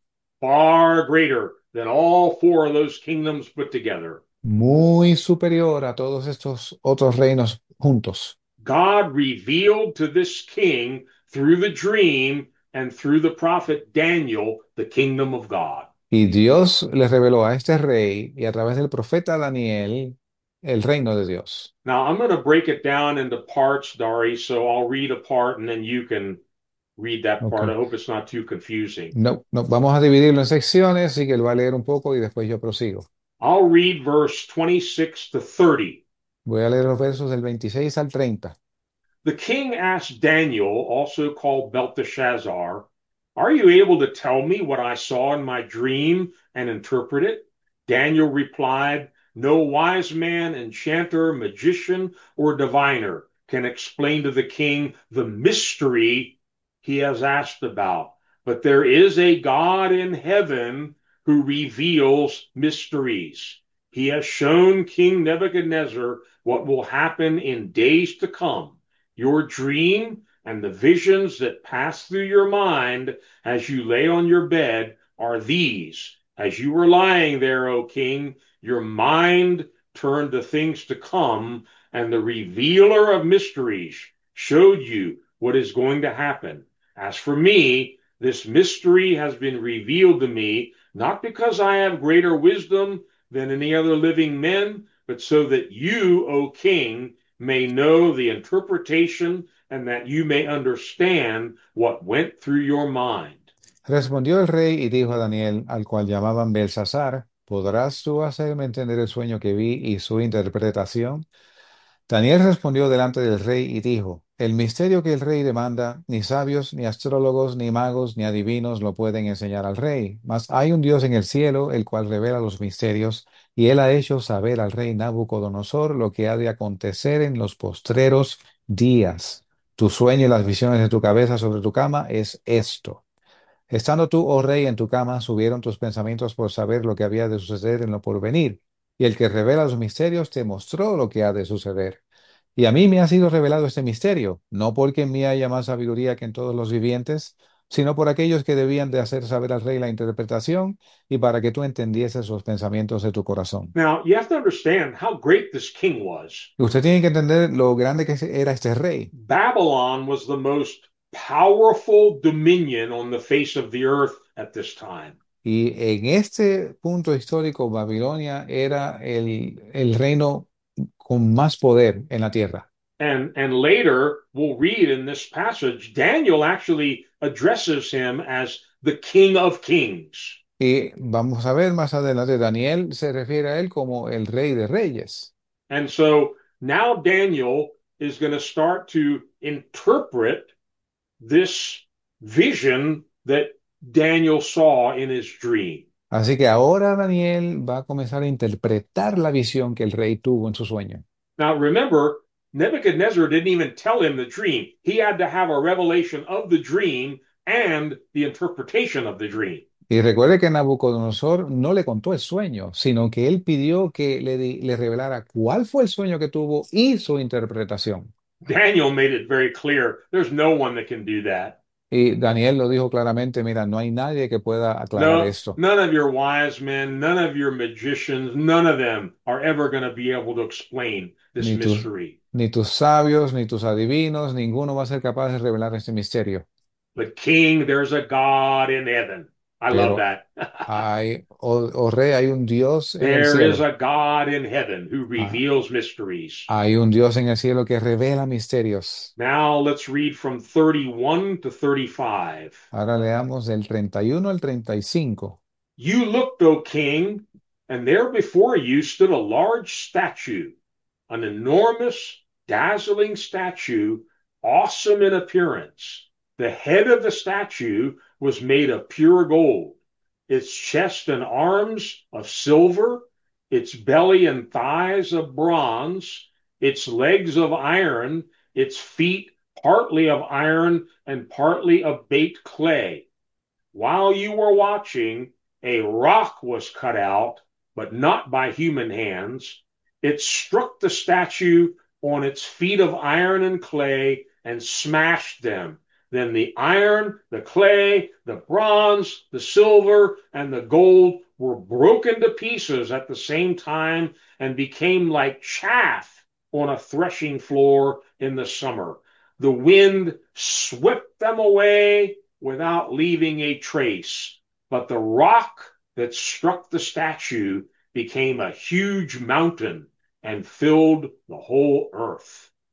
far greater than all four of those kingdoms put together. muy superior a todos estos otros reinos juntos. God revealed to this king through the dream and through the prophet Daniel the kingdom of God. Y Dios le reveló a este rey y a través del profeta Daniel el reino de Dios. Now, I'm going to break it down into parts, Dari, so I'll read a part and then you can read that Ok. part. I hope it's not too confusing. No, no, vamos a dividirlo en secciones, así que él va a leer un poco y después yo prosigo. I'll read verse twenty-six to thirty. Voy a leer los versos del veintiséis al treinta. The king asked Daniel, also called Belteshazzar, "Are you able to tell me what I saw in my dream and interpret it?" Daniel replied, "No wise man, enchanter, magician, or diviner can explain to the king the mystery he has asked about. But there is a God in heaven who reveals mysteries. He has shown King Nebuchadnezzar what will happen in days to come. Your dream and the visions that pass through your mind as you lay on your bed are these. As you were lying there, O king, your mind turned to things to come, and the revealer of mysteries showed you what is going to happen. As for me, this mystery has been revealed to me, not because I have greater wisdom than any other living men, but so that you, O king, may know the interpretation and that you may understand what went through your mind. Respondió el rey y dijo a Daniel, al cual llamaban Belsasar, ¿podrás tú hacerme entender el sueño que vi y su interpretación? Daniel respondió delante del rey y dijo, el misterio que el rey demanda, ni sabios, ni astrólogos, ni magos, ni adivinos lo pueden enseñar al rey. Mas hay un Dios en el cielo, el cual revela los misterios, y él ha hecho saber al rey Nabucodonosor lo que ha de acontecer en los postreros días. Tu sueño y las visiones de tu cabeza sobre tu cama es esto. Estando tú, oh rey, en tu cama, subieron tus pensamientos por saber lo que había de suceder en lo porvenir. Y el que revela los misterios te mostró lo que ha de suceder. Y a mí me ha sido revelado este misterio, no porque en mí haya más sabiduría que en todos los vivientes, sino por aquellos que debían de hacer saber al rey la interpretación y para que tú entendieses los pensamientos de tu corazón. Now, you have to understand how great this king was. Usted tiene que entender lo grande que era este rey. Babylon was the most powerful dominion on the face of the earth at this time. Y en este punto histórico, Babilonia era el, el reino con más poder en la tierra. And, and later, we'll read in this passage, Daniel actually addresses him as the King of Kings. Y vamos a ver más adelante, Daniel se refiere a él como el rey de reyes. And so now Daniel is going to start to interpret this vision that Daniel saw in his dream. Así que ahora Daniel va a comenzar a interpretar la visión que el rey tuvo en su sueño. Now, remember, Nebuchadnezzar didn't even tell him the dream. He had to have a revelation of the dream and the interpretation of the dream. Y recuerde que Nabucodonosor no le contó el sueño, sino que él pidió que le, di- le revelara cuál fue el sueño que tuvo y su interpretación. Daniel made it very clear there's no one that can do that. Y Daniel lo dijo claramente, mira, no hay nadie que pueda aclarar No, esto. none of your wise men, none of your magicians, none of them are ever going to be able to explain this Ni tus, mystery. ni tus sabios, ni tus adivinos, ninguno va a ser capaz de revelar este misterio. But King, there's a God in heaven. I love Pero that. hay, oh, oh rey, hay un Dios en el There is cielo. a God in heaven who Ah, reveals mysteries. hay un Dios en el cielo que revela misterios. Now let's read from thirty-one to thirty-five. Ahora leamos del treinta y uno al treinta y cinco. You looked, O king, and there before you stood a large statue, an enormous, dazzling statue, awesome in appearance. The head of the statue was made of pure gold, its chest and arms of silver, its belly and thighs of bronze, its legs of iron, its feet partly of iron and partly of baked clay. While you were watching, a rock was cut out, but not by human hands. It struck the statue on its feet of iron and clay and smashed them. Then the iron, the clay, the bronze, the silver, and the gold were broken to pieces at the same time and became like chaff on a threshing floor in the summer. The wind swept them away without leaving a trace. But the rock that struck the statue became a huge mountain and filled the whole earth.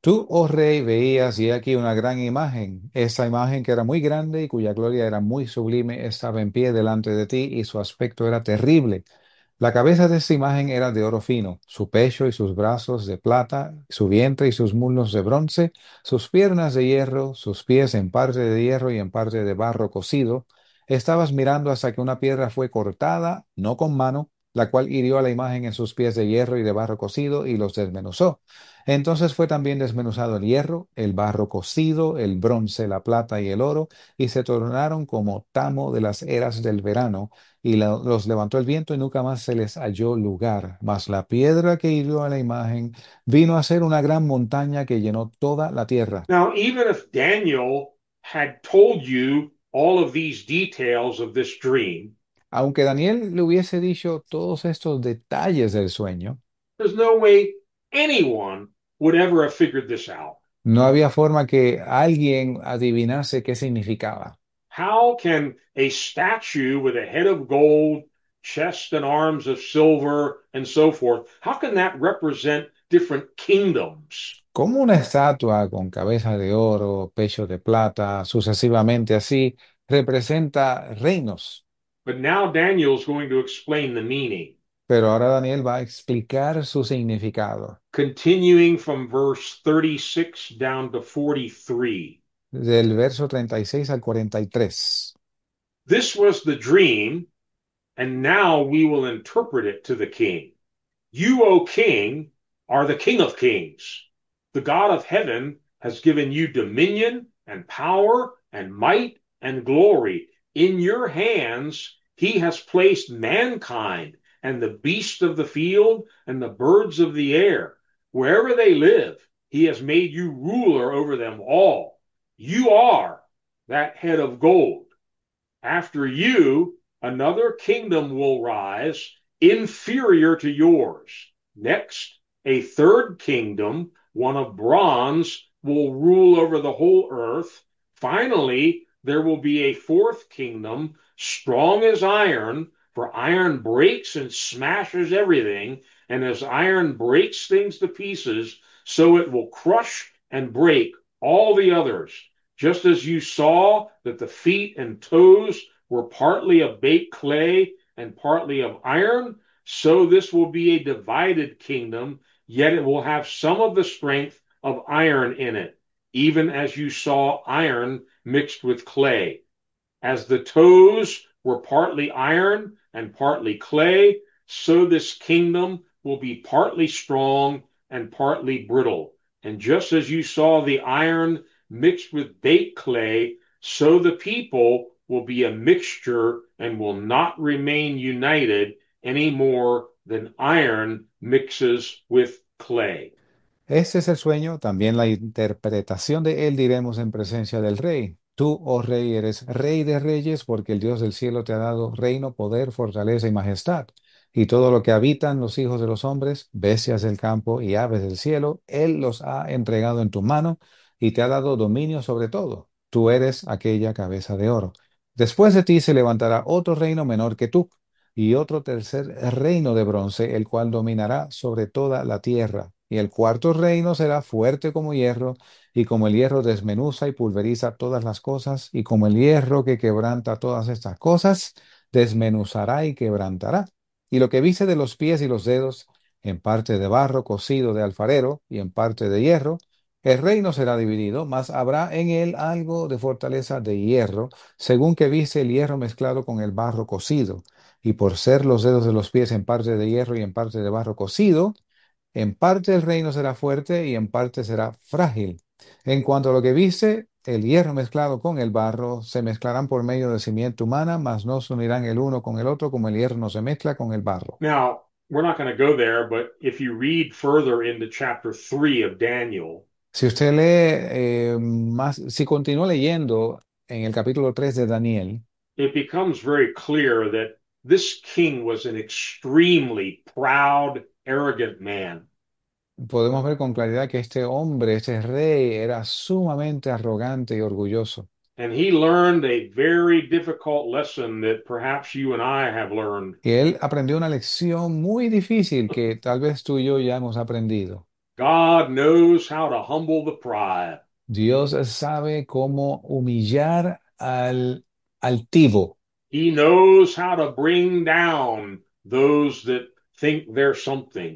Tú, oh rey, veías y he aquí una gran imagen. Esta imagen que era muy grande y cuya gloria era muy sublime estaba en pie delante de ti y su aspecto era terrible. La cabeza de esta imagen era de oro fino, su pecho y sus brazos de plata, su vientre y sus muslos de bronce, sus piernas de hierro, sus pies en parte de hierro y en parte de barro cocido. Estabas mirando hasta que una piedra fue cortada, no con mano, la cual hirió a la imagen en sus pies de hierro y de barro cocido y los desmenuzó. Entonces fue también desmenuzado el hierro, el barro cocido, el bronce, la plata y el oro, y se tornaron como tamo de las eras del verano y la- los levantó el viento y nunca más se les halló lugar. Mas la piedra que hirió a la imagen vino a ser una gran montaña que llenó toda la tierra. Now, even if Daniel had told you all of these details of this dream, Aunque Daniel le hubiese dicho todos estos detalles del sueño, there's no way anyone would ever have figured this out. no había forma que alguien adivinase qué significaba. How can a statue with a head of gold, chest and arms of silver, and so forth, how can that represent different kingdoms? Como una estatua con cabeza de oro, pecho de plata, sucesivamente así, representa reinos. But now Daniel's going to explain the meaning. Pero ahora Daniel va a explicar su significado. Continuing from verse thirty-six down to forty-three. Del verso treinta y seis al cuarenta y tres. This was the dream, and now we will interpret it to the king. You, O king, are the king of kings. The God of heaven has given you dominion and power and might and glory. In your hands, he has placed mankind and the beasts of the field and the birds of the air. Wherever they live, he has made you ruler over them all. You are that head of gold. After you, another kingdom will rise inferior to yours. Next, a third kingdom, one of bronze, will rule over the whole earth. Finally, there will be a fourth kingdom, strong as iron, for iron breaks and smashes everything. And as iron breaks things to pieces, so it will crush and break all the others. Just as you saw that the feet and toes were partly of baked clay and partly of iron, so this will be a divided kingdom, yet it will have some of the strength of iron in it, even as you saw iron mixed with clay. As the toes were partly iron and partly clay, so this kingdom will be partly strong and partly brittle. And just as you saw the iron mixed with baked clay, so the people will be a mixture and will not remain united any more than iron mixes with clay. Este es el sueño, también la interpretación de él diremos en presencia del rey. Tú, oh rey, eres rey de reyes porque el Dios del cielo te ha dado reino, poder, fortaleza y majestad. Y todo lo que habitan los hijos de los hombres, bestias del campo y aves del cielo, él los ha entregado en tu mano y te ha dado dominio sobre todo. Tú eres aquella cabeza de oro. Después de ti se levantará otro reino menor que tú y otro tercer reino de bronce, el cual dominará sobre toda la tierra. Y el cuarto reino será fuerte como hierro, y como el hierro desmenuza y pulveriza todas las cosas, y como el hierro que quebranta todas estas cosas, desmenuzará y quebrantará. Y lo que viste de los pies y los dedos, en parte de barro cocido de alfarero y en parte de hierro, el reino será dividido, mas habrá en él algo de fortaleza de hierro, según que viste el hierro mezclado con el barro cocido. Y por ser los dedos de los pies en parte de hierro y en parte de barro cocido, en parte el reino será fuerte y en parte será frágil. En cuanto a lo que viste, el hierro mezclado con el barro se mezclarán por medio de simiente humana, mas no se unirán el uno con el otro como el hierro no se mezcla con el barro. Now, we're not going to go there, but if you read further into chapter three of Daniel, Si usted lee eh, más, si continúa leyendo en el capítulo tres de Daniel, it becomes very clear that this king was an extremely proud, arrogant man. podemos ver con claridad que este hombre, este rey, era sumamente arrogante y orgulloso. And he learned a very difficult lesson that perhaps you and I have learned. Y él aprendió una lección muy difícil que tal vez tú y yo ya hemos aprendido. God knows how to humble the pride. Dios sabe cómo humillar al altivo He knows how to bring down those that think they're something.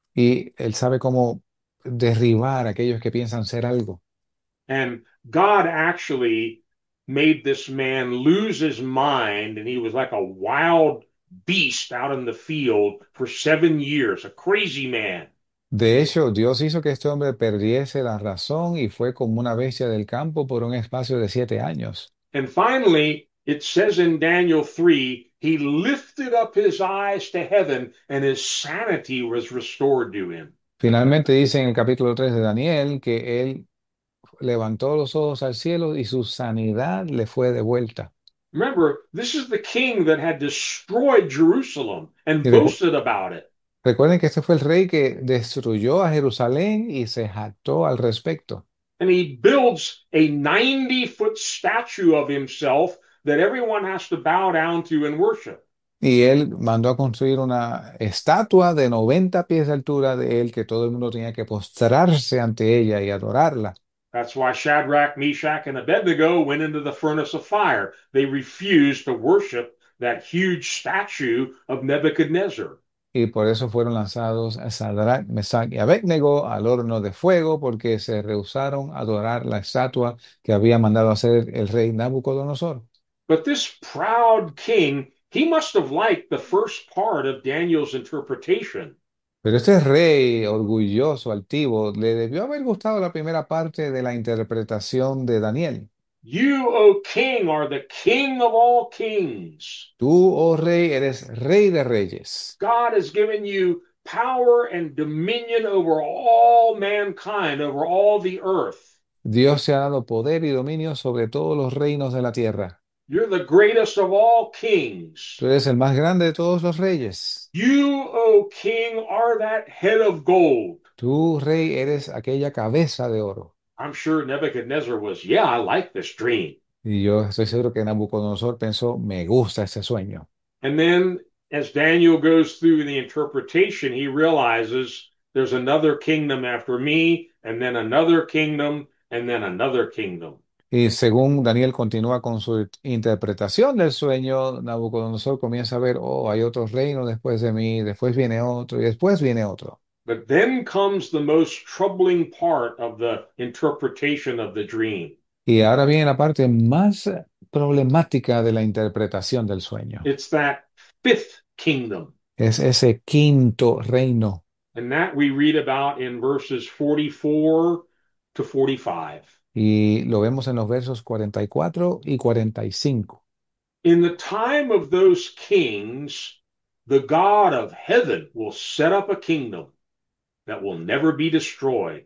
y Él sabe cómo derribar a aquellos que piensan ser algo. And God actually made this man lose his mind, and he was like a wild beast out in the field for seven years, a crazy man. De hecho, Dios hizo que este hombre perdiese la razón y fue como una bestia del campo por un espacio de siete años. And finally, it says in Daniel three, he lifted up his eyes to heaven, and his sanity was restored to him. Finalmente dice en el capítulo tres de Daniel que él levantó los ojos al cielo y su sanidad le fue devuelta. Remember, this is the king that had destroyed Jerusalem Y and recu- boasted about it. recuerden que este fue el rey que destruyó a Jerusalén y se jactó al respecto. And he builds a ninety foot statue of himself that everyone has to bow down to and worship. Y él mandó a construir una estatua de noventa pies de altura de él que todo el mundo tenía que postrarse ante ella y adorarla. That's why Shadrach, Meshach, and Abednego went into the furnace of fire. They refused to worship that huge statue of Nebuchadnezzar. Y por eso fueron lanzados a Sadrach, Mesach y Abednego al horno de fuego, porque se rehusaron a adorar la estatua que había mandado hacer el rey Nabucodonosor. But this proud king, he must have liked the first part of Daniel's interpretation. Pero este rey orgulloso, altivo, le debió haber gustado la primera parte de la interpretación de Daniel. You, O king, are the king of all kings. Tú, oh rey, eres rey de reyes. God has given you power and dominion over all mankind, over all the earth. Dios te ha dado poder y dominio sobre todos los reinos de la tierra. You're the greatest of all Tú kings. eres el más grande de todos los reyes. You, O king, are that head of gold. Tú, rey, eres aquella cabeza de oro. I'm sure Nebuchadnezzar was, yeah, I like this dream. Y yo estoy seguro que Nabucodonosor pensó, me gusta ese sueño. And then as Daniel goes through the interpretation, he realizes there's another kingdom after me, and then another kingdom, and then another kingdom. Y según Daniel continúa con su interpretación del sueño, Nabucodonosor comienza a ver, oh, hay otro reino después de mí, después viene otro y después viene otro. But then comes the most troubling part of the interpretation of the dream. Y ahora viene la parte más problemática de la interpretación del sueño. It's that fifth kingdom. Es ese quinto reino. And that we read about in verses forty-four to forty-five. Y lo vemos en los versos cuarenta y cuatro y cuarenta y cinco. In the time of those kings, the God of heaven will set up a kingdom that will never be destroyed,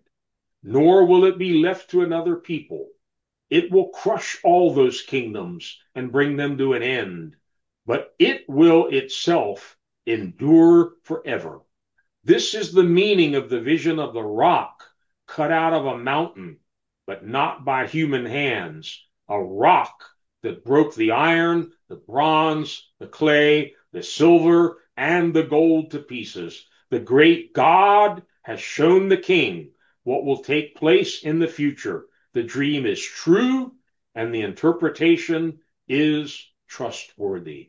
nor will it be left to another people. It will crush all those kingdoms and bring them to an end, but it will itself endure forever. This is the meaning of the vision of the rock cut out of a mountain, but not by human hands, a rock that broke the iron, the bronze, the clay, the silver, and the gold to pieces. The great God has shown the king what will take place in the future. The dream is true, and the interpretation is trustworthy.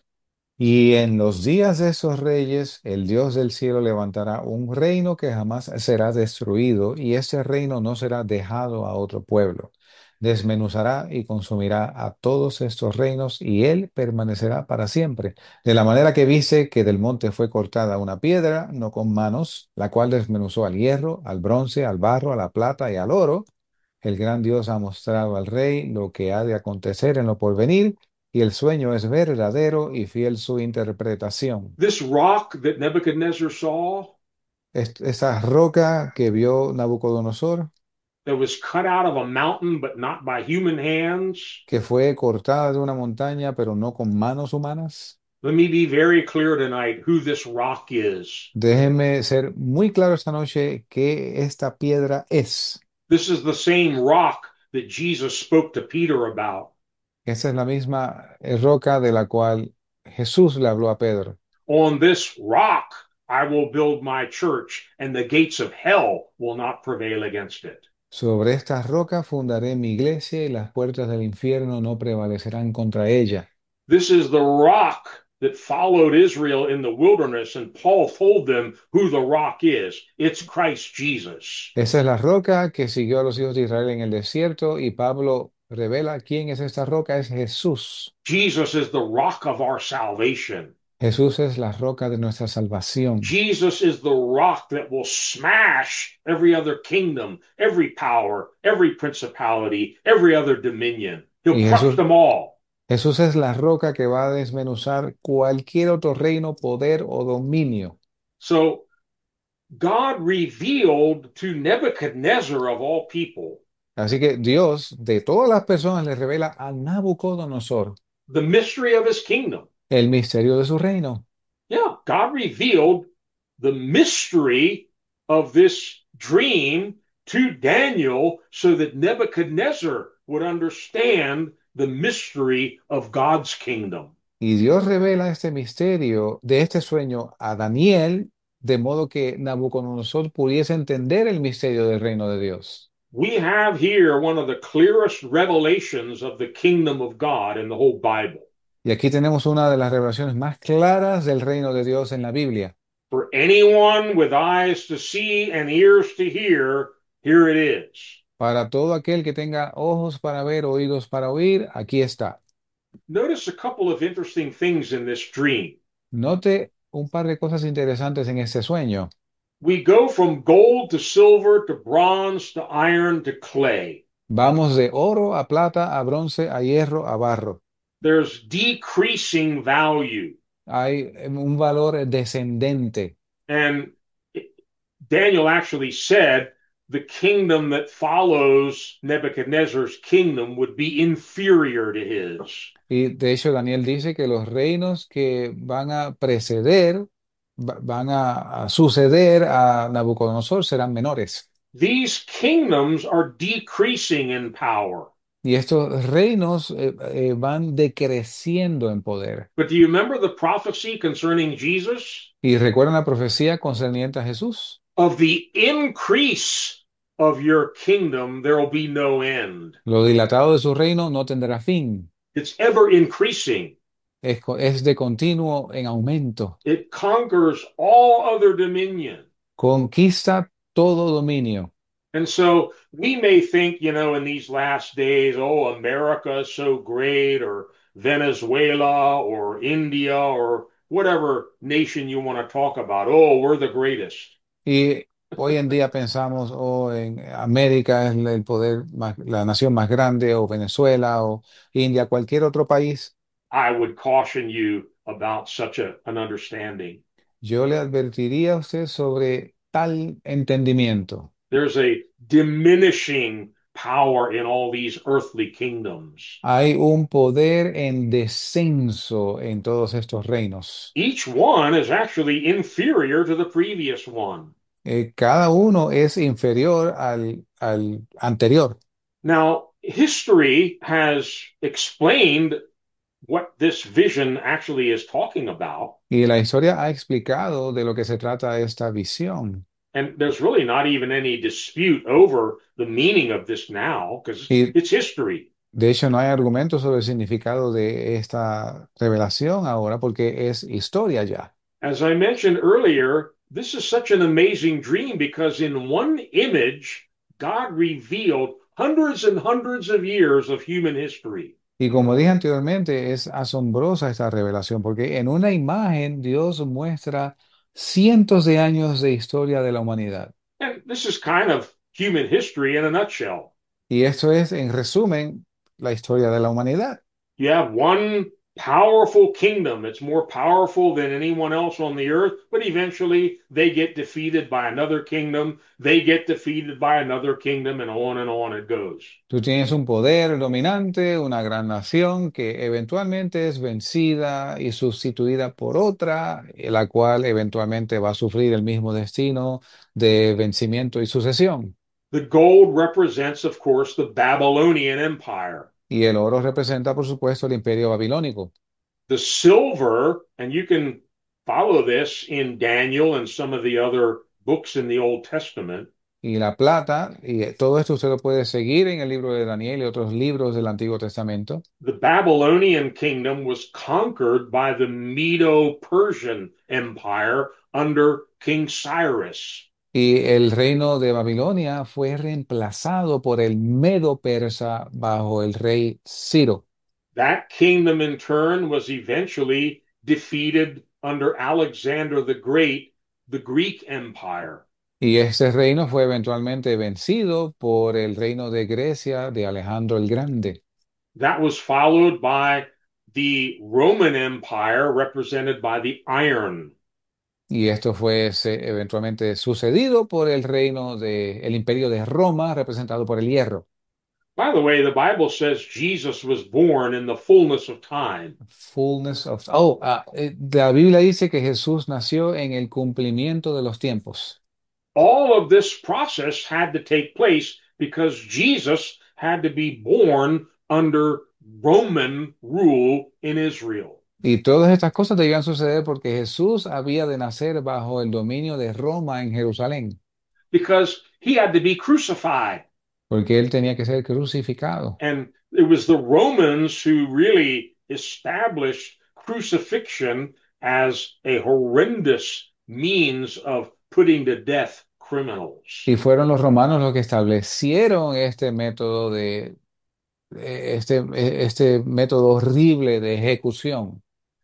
Y en los días de esos reyes, el Dios del cielo levantará un reino que jamás será destruido, y ese reino no será dejado a otro pueblo. Desmenuzará y consumirá a todos estos reinos, y él permanecerá para siempre. De la manera que viste que del monte fue cortada una piedra, no con manos, la cual desmenuzó al hierro, al bronce, al barro, a la plata y al oro. El gran Dios ha mostrado al rey lo que ha de acontecer en lo porvenir, y el sueño es verdadero y fiel su interpretación. This rock that Nebuchadnezzar saw, Est- Esa roca que vio Nabucodonosor, that was cut out of a mountain but not by human hands. que fue cortada de una montaña, pero no con manos humanas. Let me be very clear tonight who this rock is. Déjeme ser muy claro esta noche que esta piedra es. This is the same rock that Jesus spoke to Peter about. Esta es la misma eh, roca de la cual Jesús le habló a Pedro. On this rock, I will build my church, and the gates of hell will not prevail against it. Sobre esta roca fundaré mi iglesia y las puertas del infierno no prevalecerán contra ella. This is the rock that followed Israel in the wilderness, and Paul told them who the rock is. It's Christ Jesus. Esa es la roca que siguió a los hijos de Israel en el desierto y Pablo revela quién es esta roca, es Jesús. Jesus is the rock of our salvation. Jesús es la roca de nuestra salvación. Jesus is the rock that will smash every other kingdom, every power, every principality, every other dominion. He'll Y crush Jesús, them all. Jesús es la roca que va a desmenuzar cualquier otro reino, poder o dominio. So God revealed to Nebuchadnezzar of all people Así que Dios de todas las personas le revela a Nabucodonosor the mystery of his kingdom. el misterio de su reino. Yeah, God revealed the mystery of this dream to Daniel so that Nebuchadnezzar would understand the mystery of God's kingdom. Y Dios revela este misterio de este sueño a Daniel, de modo que Nabucodonosor pudiese entender el misterio del reino de Dios. We have here one of the clearest revelations of the kingdom of God in the whole Bible. Y aquí tenemos una de las revelaciones más claras del reino de Dios en la Biblia. For anyone with eyes to see and ears to hear, here it is. Para todo aquel que tenga ojos para ver, oídos para oír, aquí está. Notice a couple of interesting things in this dream. Note un par de cosas interesantes en este sueño. We go from gold to silver to bronze to iron to clay. Vamos de oro a plata, a bronce, a hierro, a barro. There's decreasing value. Hay un valor descendente. And Daniel actually said the kingdom that follows Nebuchadnezzar's kingdom would be inferior to his. Y de hecho Daniel dice que los reinos que van a preceder, va- van a, a suceder a Nabucodonosor serán menores. These kingdoms are decreasing in power. Y estos reinos eh, eh, van decreciendo en poder. But do you remember the prophecy concerning Jesus? Y recuerdan la profecía concerniente a Jesús. Of the increase of your kingdom, there will be no end. Lo dilatado de su reino no tendrá fin. It's ever increasing. Es, co- es de continuo en aumento. It conquers all other dominion. Conquista todo dominio. And so we may think, you know, in these last days, oh, America is so great, or Venezuela, or India, or whatever nation you want to talk about. Oh, we're the greatest. Y hoy en día pensamos, o en América es el poder más, la nación más grande, o Venezuela, o India, cualquier otro país. I would caution you about such a, an understanding. Yo le advertiría a usted sobre tal entendimiento. There's a diminishing power in all these earthly kingdoms. Hay un poder en descenso en todos estos reinos. Each one is actually inferior to the previous one. Eh, cada uno es inferior al, al anterior. Now, history has explained what this vision actually is talking about. Y la historia ha explicado de lo que se trata esta visión. And there's really not even any dispute over the meaning of this now because Y it's history. de hecho no hay argumento sobre el significado de esta revelación ahora porque es historia ya. As I mentioned earlier, this is such an amazing dream because in one image, God revealed hundreds and hundreds of years of human history. Y como dije anteriormente, es asombrosa esta revelación porque en una imagen Dios muestra cientos de años de historia de la humanidad. And this is kind of human history in a nutshell. Y esto es, en resumen, la historia de la humanidad. You have one powerful kingdom. It's more powerful than anyone else on the earth, but eventually they get defeated by another kingdom. They get defeated by another kingdom, and on and on it goes. Tú tienes un poder dominante, una gran nación que eventualmente es vencida y sustituida por otra, la cual eventualmente va a sufrir el mismo destino de vencimiento y sucesión. The gold represents, of course, the Babylonian Empire. Y el oro representa, por supuesto, el imperio babilónico. The silver, and you can follow this in Daniel and some of the other books in the Old Testament. Y la plata, y eh, todo esto usted lo puede seguir en el libro de Daniel y otros libros del Antiguo Testamento. The Babylonian kingdom was conquered by the Medo-Persian Empire under King Cyrus. Y el reino de Babilonia fue reemplazado por el Medo Persa bajo el rey Ciro. That kingdom, in turn, was eventually defeated under Alexander the Great, the Greek Empire. Y este reino fue eventualmente vencido por el reino de Grecia de Alejandro el Grande. That was followed by the Roman Empire, represented by the iron. Y esto fue se- eventualmente sucedido por el reino de, el imperio de Roma, representado por el hierro. By the way, the Bible says Jesus was born in the fullness of time. Fullness of... Oh, ah, eh, la Biblia dice que Jesús nació en el cumplimiento de los tiempos. All of this process had to take place because Jesus had to be born under Roman rule in Israel. Y todas estas cosas debían suceder porque Jesús había de nacer bajo el dominio de Roma en Jerusalén, Because he had to be crucified. porque él tenía que ser crucificado. And it was the Romans who really established crucifixion as a horrendous means of putting to death criminals. Y fueron los romanos los que establecieron este método de, eh, este, eh, este método horrible de ejecución.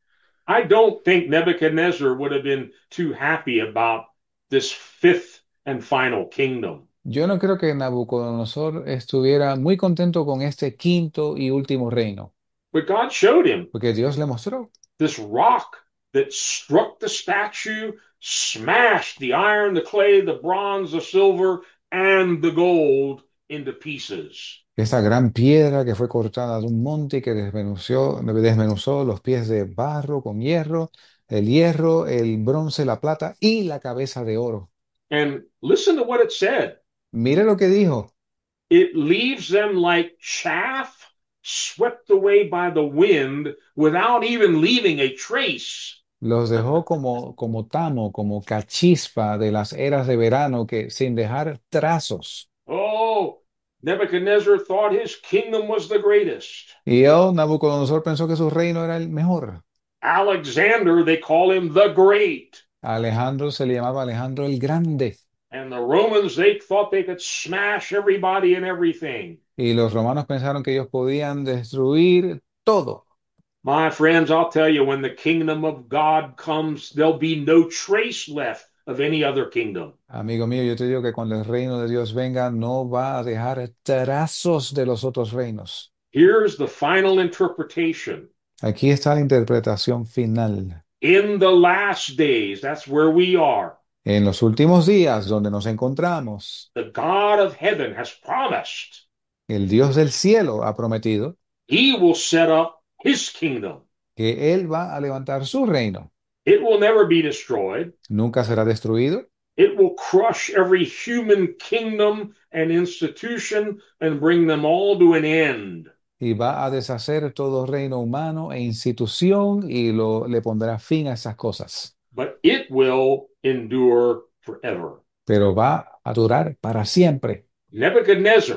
I don't think Nebuchadnezzar would have been too happy about this fifth and final kingdom. Yo no creo que Nabucodonosor estuviera muy contento con este quinto y último reino, But God showed him porque Dios le mostró this rock that struck the statue, smashed the iron, the clay, the bronze, the silver, and the gold into pieces. esa gran piedra que fue cortada de un monte y que desmenuzó, desmenuzó los pies de barro con hierro, el hierro, el bronce, la plata y la cabeza de oro. And listen to what it said. Mire lo que dijo. It leaves them like chaff swept away by the wind without even leaving a trace. Los dejó como, como tamo, como cachispa de las eras de verano que sin dejar trazos. Oh, Nebuchadnezzar thought his kingdom was the greatest. Y él, Nabucodonosor, pensó que su reino era el mejor. Alexander, they call him the Great. A Alejandro se le llamaba Alejandro el Grande. And the Romans, they thought they could smash everybody and everything. Y los romanos pensaron que ellos podían destruir todo. My friends, I'll tell you, when the kingdom of God comes, there'll be no trace left of any other kingdom. Amigo mío, yo te digo que cuando el reino de Dios venga, no va a dejar trazos de los otros reinos. Here's the final interpretation. Aquí está la interpretación final. In the last days, that's where we are. En los últimos días, donde nos encontramos, The God of heaven has promised el Dios del cielo ha prometido he will set up his kingdom. que Él va a levantar su reino. It will never be destroyed. Nunca será destruido. It will crush every human kingdom and institution and bring them all to an end. Y va a deshacer todo reino humano e institución y lo, le pondrá fin a esas cosas. But it will endure forever. Pero va a durar para siempre. Nebuchadnezzar,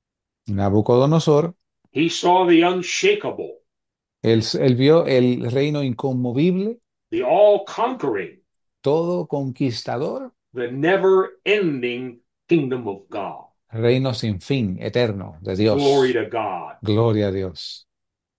Nabucodonosor, he saw the unshakable, él, él vio el reino inconmovible, the all conquering, todo conquistador, the never ending kingdom of God. reino sin fin, eterno de Glory Dios. to God. Gloria a Dios.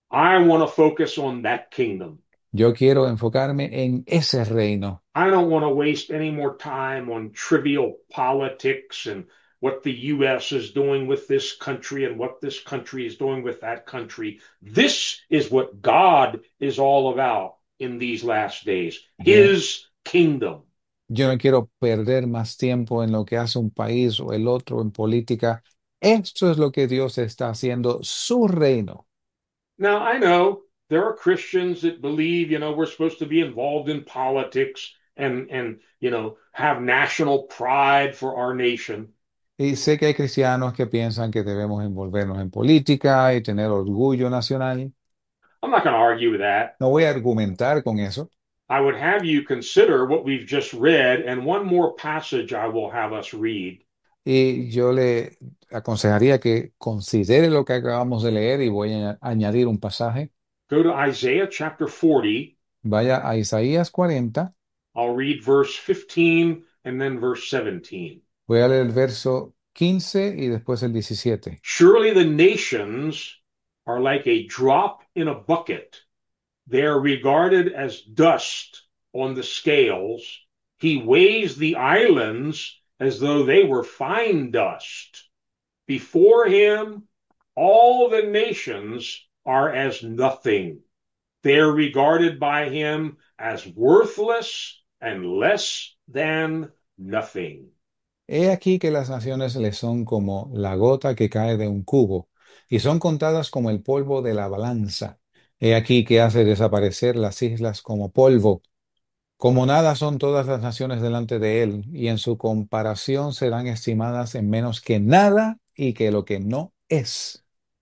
I want to focus on that kingdom. Yo quiero enfocarme en ese reino. I don't want to waste any more time on trivial politics and what the U S is doing with this country and what this country is doing with that country. This is what God is all about in these last days, Yo, his kingdom. yo no quiero perder más tiempo en lo que hace un país o el otro en política. Esto es lo que Dios está haciendo, su reino. Now, I know there are Christians that believe, you know, we're supposed to be involved in politics and, and, you know, have national pride for our nation. Y sé que hay cristianos que piensan que debemos envolvernos en política y tener orgullo nacional. I'm not going to argue with that. No voy a argumentar con eso. I would have you consider what we've just read and one more passage I will have us read. Y yo le aconsejaría que considere lo que acabamos de leer y voy a añadir un pasaje. Go to Isaiah chapter forty. Vaya a Isaías cuarenta. I'll read verse fifteen and then verse seventeen. Voy a leer el verso quince y después el diecisiete. Surely the nations are like a drop in a bucket. They are regarded as dust on the scales. He weighs the islands as though they were fine dust. Before him, all the nations are as nothing. They are regarded by him as worthless and less than nothing. He aquí que las naciones le son como la gota que cae de un cubo, y son contadas como el polvo de la balanza. He aquí que hace desaparecer las islas como polvo. Como nada son todas las naciones delante de él, y en su comparación serán estimadas en menos que nada y que lo que no es.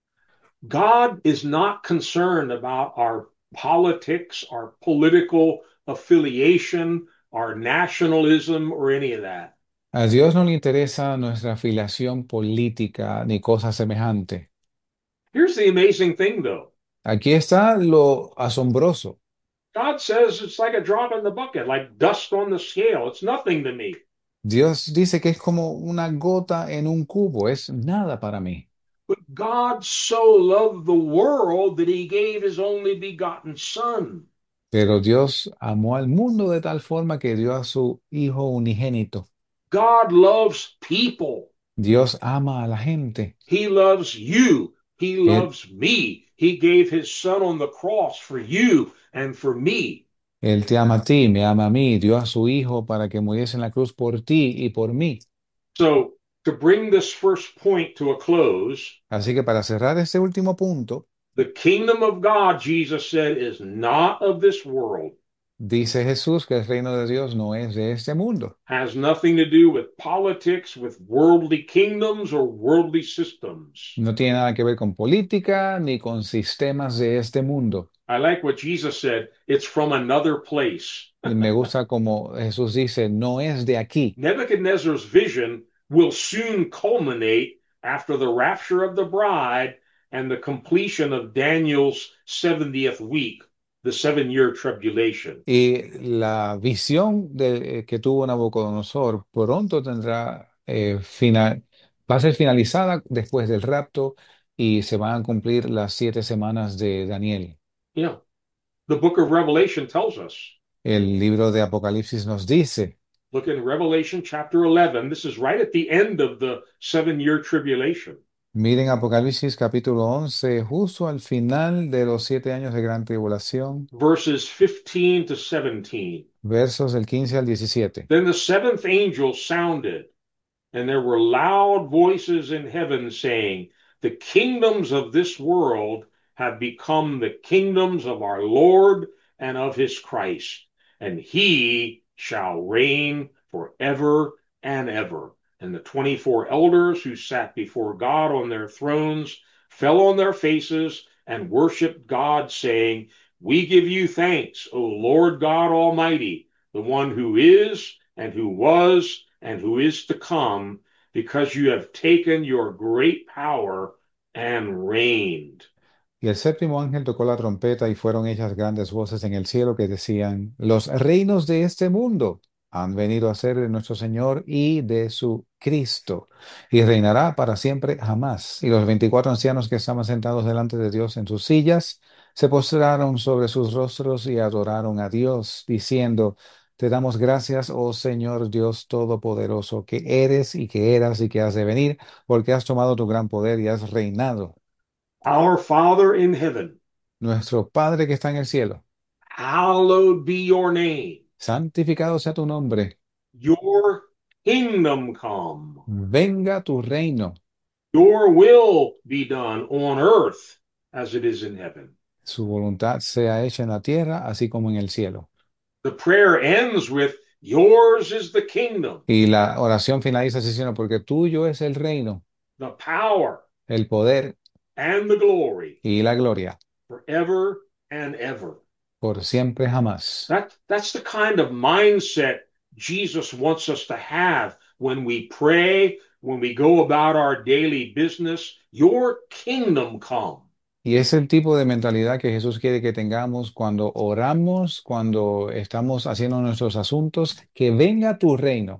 God is not concerned about our politics, our political affiliation, our nationalism, or any of that. A Dios no le interesa nuestra afiliación política ni cosa semejante. Here's the amazing thing, though. Aquí está lo asombroso. God says it's like a drop in the bucket, like dust on the scale. It's nothing to me. Dios dice que es como una gota en un cubo, es nada para mí. But God so loved the world that he gave his only begotten Son. Pero Dios amó al mundo de tal forma que dio a su Hijo unigénito. God loves people. Dios ama a la gente. He loves you. He Él, loves me. He gave his Son on the cross for you and for me. Él te ama a ti, me ama a mí, dio a su Hijo para que muriese en la cruz por ti y por mí. So, to bring this first point to a close, Así que para cerrar este último punto, the kingdom of God, Jesus said, is not of this world. dice Jesús que el reino de Dios no es de este mundo. Has nothing to do with politics, with worldly kingdoms or worldly systems. No tiene nada que ver con política ni con sistemas de este mundo. I like what Jesus said. It's from another place. Y me gusta como Jesús dice, no es de aquí. Nebuchadnezzar's vision will soon culminate after the rapture of the bride and the completion of Daniel's seventieth week, the seven year tribulation. Y la visión de, que tuvo Nabucodonosor pronto tendrá eh, final, va a ser finalizada después del rapto y se van a cumplir las siete semanas de Daniel. Yeah. The book of Revelation tells us. El libro de Apocalipsis nos dice, Look in Revelation chapter eleven. This is right at the end of the seven year tribulation. miren Apocalipsis capítulo once, justo al final de los siete años de gran tribulación, Verses fifteen to seventeen. versos del quince al diecisiete. Then the seventh angel sounded, and there were loud voices in heaven saying, the kingdoms of this world have become the kingdoms of our Lord and of his Christ, and he shall reign forever and ever. And the twenty-four elders who sat before God on their thrones fell on their faces and worshiped God, saying, we give you thanks, O Lord God Almighty, the one who is and who was and who is to come, because you have taken your great power and reigned. Y el séptimo ángel tocó la trompeta y fueron hechas grandes voces en el cielo que decían, los reinos de este mundo han venido a ser de nuestro Señor y de su Cristo, y reinará para siempre jamás. Y los veinticuatro ancianos que estaban sentados delante de Dios en sus sillas, se postraron sobre sus rostros y adoraron a Dios, diciendo, te damos gracias, oh Señor Dios Todopoderoso, que eres y que eras y que has de venir, porque has tomado tu gran poder y has reinado. Our Father in heaven, Nuestro Padre que está en el cielo, hallowed be your name. santificado sea tu nombre. Your kingdom come. Venga tu reino. Your will be done on earth as it is in heaven. Su voluntad sea hecha en la tierra, así como en el cielo. The prayer ends with, yours is the kingdom, Y la oración finaliza diciendo, porque tuyo es el reino, the power, el poder and the glory y la gloria, forever and ever. por siempre jamás. That, that's the kind of mindset Jesus wants us to have when we pray, when we go about our daily business. Your kingdom come. Y es el tipo de mentalidad que Jesús quiere que tengamos cuando oramos, cuando estamos haciendo nuestros asuntos, que venga tu reino.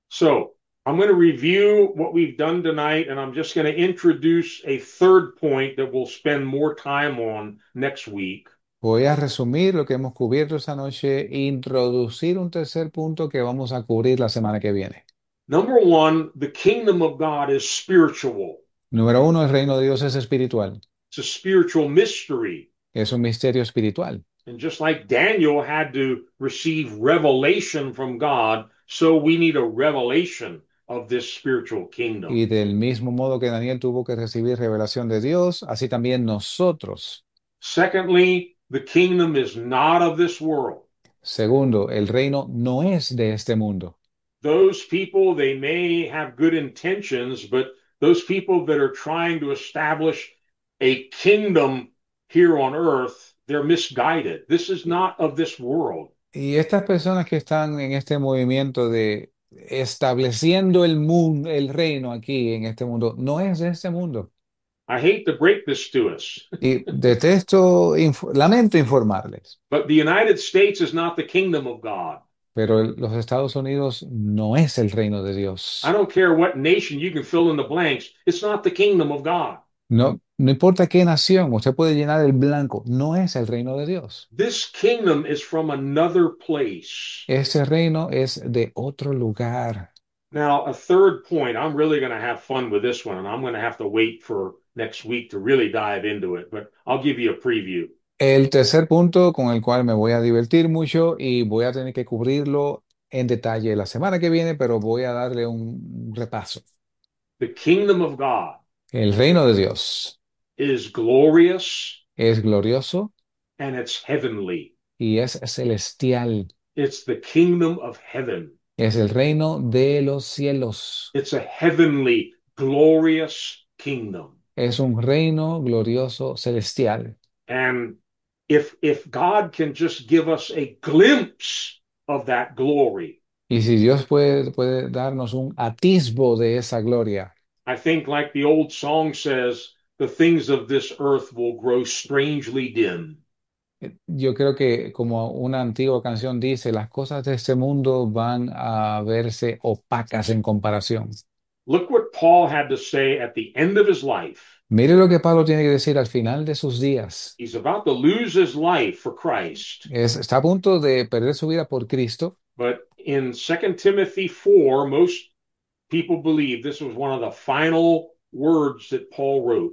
So I'm going to review what we've done tonight, and I'm just going to introduce a third point that we'll spend more time on next week. Voy a resumir lo que hemos cubierto esta noche e introducir un tercer punto que vamos a cubrir la semana que viene. Number one, the kingdom of God is spiritual. Número uno, el reino de Dios es espiritual. It's a spiritual mystery. Es un misterio espiritual. And just like Daniel had to receive revelation from God, so we need a revelation of this spiritual kingdom. Y del mismo modo que Daniel tuvo que recibir revelación de Dios, así también nosotros. Secondly, the kingdom is not of this world. Segundo, el reino no es de este mundo. Those people, they may have good intentions, but those people that are trying to establish a kingdom here on earth, they're misguided. This is not of this world. Y estas personas que están en este movimiento de estableciendo el mundo, el reino aquí en este mundo, no es de este mundo. I hate to break this to us, Y detesto, inf- lamento informarles, but the United States is not the kingdom of God. pero el- los Estados Unidos no es el reino de I Dios. don't care what nation, you can fill in the blanks. It's not the kingdom of God. No, no importa qué nación, usted puede llenar el blanco, no es el reino de Dios. This kingdom is from another place. Ese reino es de otro lugar. Now, a third point, I'm really going to have fun with this one, and I'm going to have to wait for next week to really dive into it, but I'll give you a preview. El tercer punto con el cual me voy a divertir mucho y voy a tener que cubrirlo en detalle la semana que viene, pero voy a darle un repaso. The kingdom of God El reino de Dios is glorious es glorioso and it's heavenly. y es celestial. It's the kingdom of heaven. Es el reino de los cielos. It's a heavenly, glorious kingdom. Es un reino glorioso celestial. And if if God can just give us a glimpse of that glory, Y si Dios puede, puede darnos un atisbo de esa gloria, I think like the old song says, the things of this earth will grow strangely dim. yo creo que como una antigua canción dice, las cosas de este mundo van a verse opacas en comparación. Look what Paul had to say at the end of his life. Mire lo que Pablo tiene que decir al final de sus días. He's about to lose his life for Christ. Es- está a punto de perder su vida por Cristo, But in Second Timothy four, most people believe this was one of the final words that Paul wrote.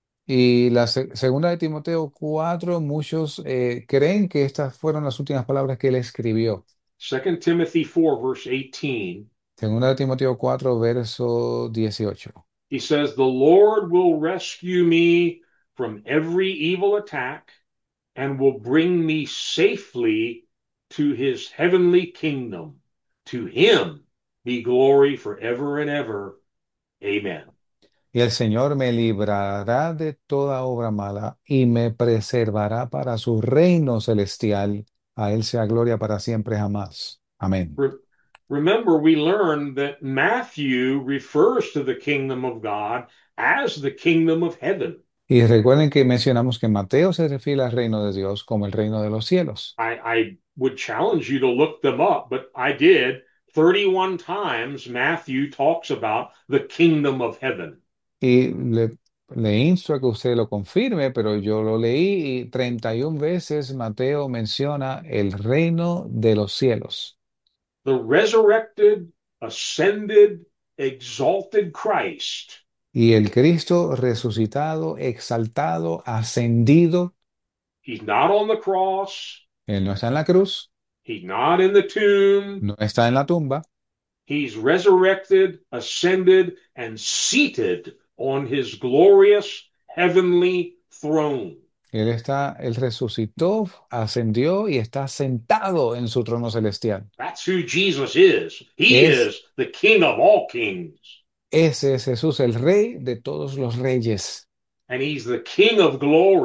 y la se- segunda de Timoteo cuatro, muchos eh, creen que estas fueron las últimas palabras que él escribió. Second Timothy four, verse eighteen. Segunda de Timoteo cuatro, verso dieciocho. He says, the Lord will rescue me from every evil attack and will bring me safely to his heavenly kingdom. To him be glory forever and ever. Amen. Y el Señor me librará de toda obra mala y me preservará para su reino celestial. A él sea gloria para siempre jamás. Amén. Re- Remember, we learned that Matthew refers to the kingdom of God as the kingdom of heaven. Y recuerden que mencionamos que Mateo se refiere al reino de Dios como el reino de los cielos. I, I would challenge you to look them up, but I did. thirty-one times Matthew talks about the kingdom of heaven. Y le, le insto a que usted lo confirme, pero yo lo leí y treinta y una veces Mateo menciona el reino de los cielos. The resurrected, ascended, exalted Christ Y el Cristo resucitado, exaltado, ascendido, He's not on the cross. él no está en la cruz, He's not in the tomb. no está en la tumba. He's resurrected, ascended, and seated on his glorious heavenly throne. Él está, él resucitó, ascendió y está sentado en su trono celestial. That's who Jesus is. He Es, is the King of all kings, ese es Jesús, el Rey de todos los reyes. and he's the King of glory.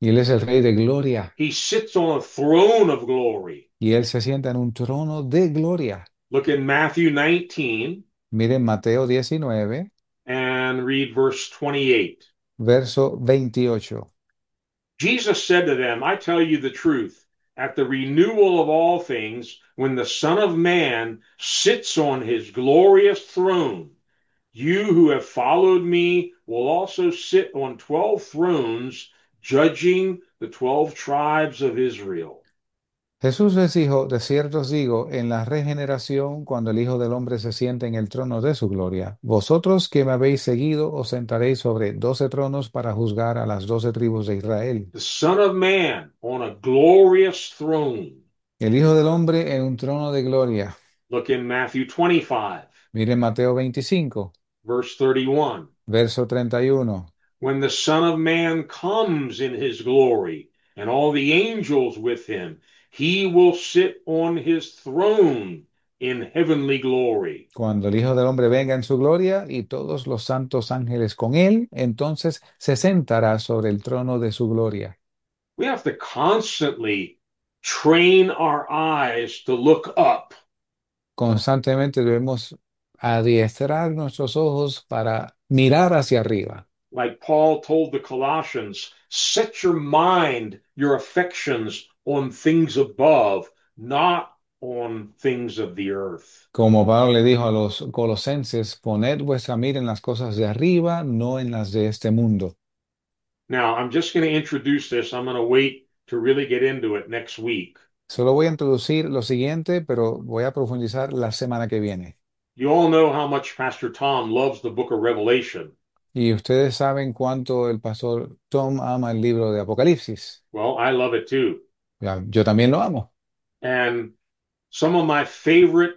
Y Él es el Rey de gloria. He sits on a throne of glory. Y Él se sienta en un trono de gloria. Look in Matthew nineteen Miren Mateo diecinueve, and read verse twenty-eight. verso veintiocho. Jesus said to them, I tell you the truth. At the renewal of all things, when the Son of Man sits on his glorious throne, you who have followed me will also sit on twelve thrones, judging the twelve tribes of Israel. Jesús les dijo, de cierto os digo, en la regeneración, cuando el Hijo del Hombre se siente en el trono de su gloria, vosotros que me habéis seguido os sentaréis sobre doce tronos para juzgar a las doce tribus de Israel. The Son of Man on a glorious throne. El Hijo del Hombre en un trono de gloria. Look in Matthew twenty-five, Miren Mateo veinticinco, verse thirty-one. verso treinta y uno. When the Son of Man comes in his glory and all the angels with him, he will sit on his throne in heavenly glory. Cuando el Hijo del Hombre venga en su gloria y todos los santos ángeles con él, entonces se sentará sobre el trono de su gloria. We have to constantly train our eyes to look up. Constantemente debemos adiestrar nuestros ojos para mirar hacia arriba. Like Paul told the Colossians, set your mind, your affections on things above, not on things of the earth. Como Pablo le dijo a los colosenses, poned vuestra mira en las cosas de arriba, no en las de este mundo. Now, I'm just going to introduce this. I'm going to wait to really get into it next week. Solo voy a introducir lo siguiente, pero voy a profundizar la semana que viene. You all know how much Pastor Tom loves the book of Revelation. Y ustedes saben cuánto el pastor Tom ama el libro de Apocalipsis. Well, I love it too. Ya, yo también lo amo. And some of my favorite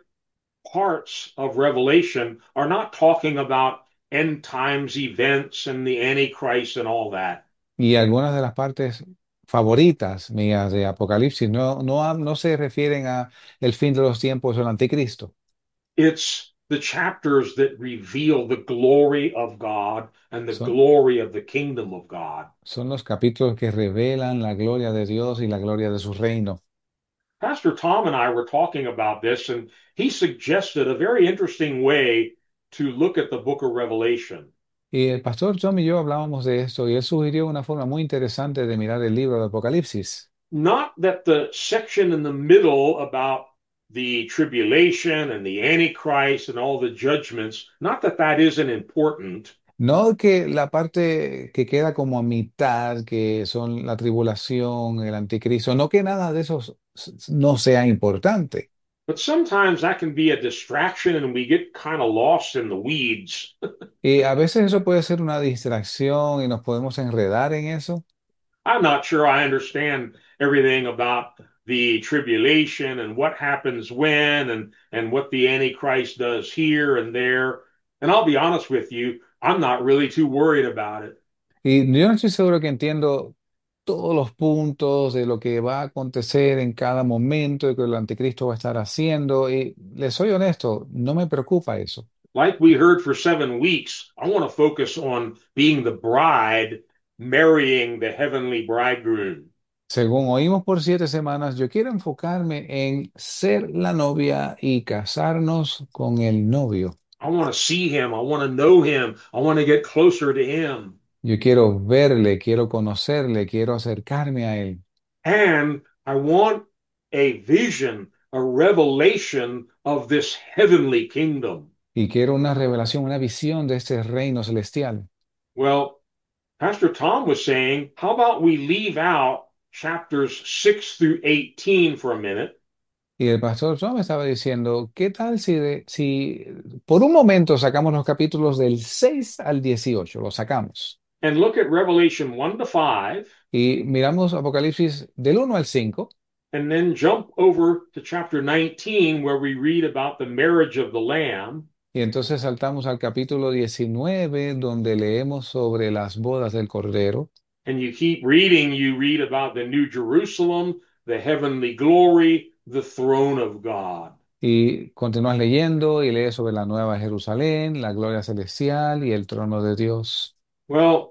parts of Revelation are not talking about end times events and the Antichrist and all that. Y algunas de las partes favoritas mías de Apocalipsis no, no, ha- no se refieren a el fin de los tiempos o el anticristo. It's the chapters that reveal the glory of God and the Son, glory of the kingdom of God. son los capítulos que revelan la gloria de Dios y la gloria de su reino. Pastor Tom and I were talking about this, and he suggested a very interesting way to look at the book of Revelation. Y el pastor Tom y yo hablábamos de esto y él sugirió una forma muy interesante de mirar el libro de Apocalipsis. Not that the section in the middle about the tribulation and the Antichrist and all the judgments, not that that isn't important, No que la parte que queda como a mitad, que son la tribulación, el anticristo, no que nada de eso s- s- no sea importante. but sometimes that can be a distraction and we get kind of lost in the weeds. Y a veces eso puede ser una distracción y nos podemos enredar en eso. I'm not sure I understand everything about the tribulation and what happens when and and what the Antichrist does here and there. And I'll be honest with you, I'm not really too worried about it. Y yo no estoy seguro que entiendo todos los puntos de lo que va a acontecer en cada momento y que el anticristo va a estar haciendo. Y les soy honesto, no me preocupa eso. Like we heard for seven weeks, I want to focus on being the bride marrying the heavenly bridegroom. Según oímos por siete semanas, yo quiero enfocarme en ser la novia y casarnos con el novio. I want to see him. I want to know him. I want to get closer to him. Yo quiero verle, quiero conocerle, quiero acercarme a él. And I want a vision, a revelation of this heavenly kingdom. Y quiero una revelación, una visión de este reino celestial. Well, Pastor Tom was saying, how about we leave out chapters six through eighteen for a minute Y el pastor Tom estaba diciendo, ¿qué tal si, de- si por un momento sacamos los capítulos del seis al dieciocho, los sacamos? and look at Revelation one to five, Y miramos Apocalipsis del uno al cinco and then jump over to chapter nineteen, where we read about the marriage of the Lamb. y entonces saltamos al capítulo diecinueve donde leemos sobre las bodas del Cordero. And you keep reading, you read about the New Jerusalem, the heavenly glory, the throne of God. Y continúas leyendo y lees sobre la Nueva Jerusalén, la gloria celestial y el trono de Dios. Well,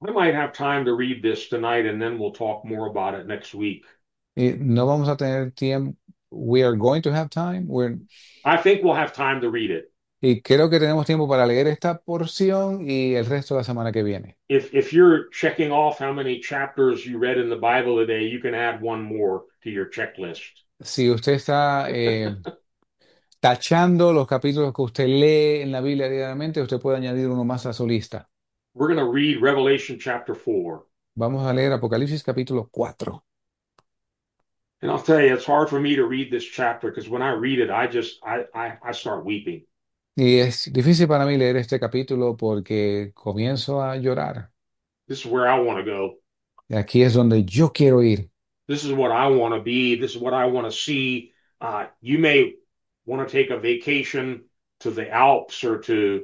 I might have time to read this tonight and then we'll talk more about it next week. Y no vamos a tener tiempo. We are going to have time. We're- I think we'll have time to read it. y creo que tenemos tiempo para leer esta porción y el resto la semana que viene. If if you're checking off how many chapters you read in the Bible today, you can add one more to your checklist. Si usted está eh, tachando los capítulos que usted lee en la Biblia diariamente, usted puede añadir uno más a su lista. We're going to read Revelation chapter four. Vamos a leer Apocalipsis capítulo cuatro. And I'll tell you, it's hard for me to read this chapter because when I read it, I just I, I I start weeping. Y es difícil para mí leer este capítulo porque comienzo a llorar. This is where I want to go. Y aquí es donde yo quiero ir. This is what I want to be. This is what I want to see. Uh, you may want to take a vacation to the Alps or to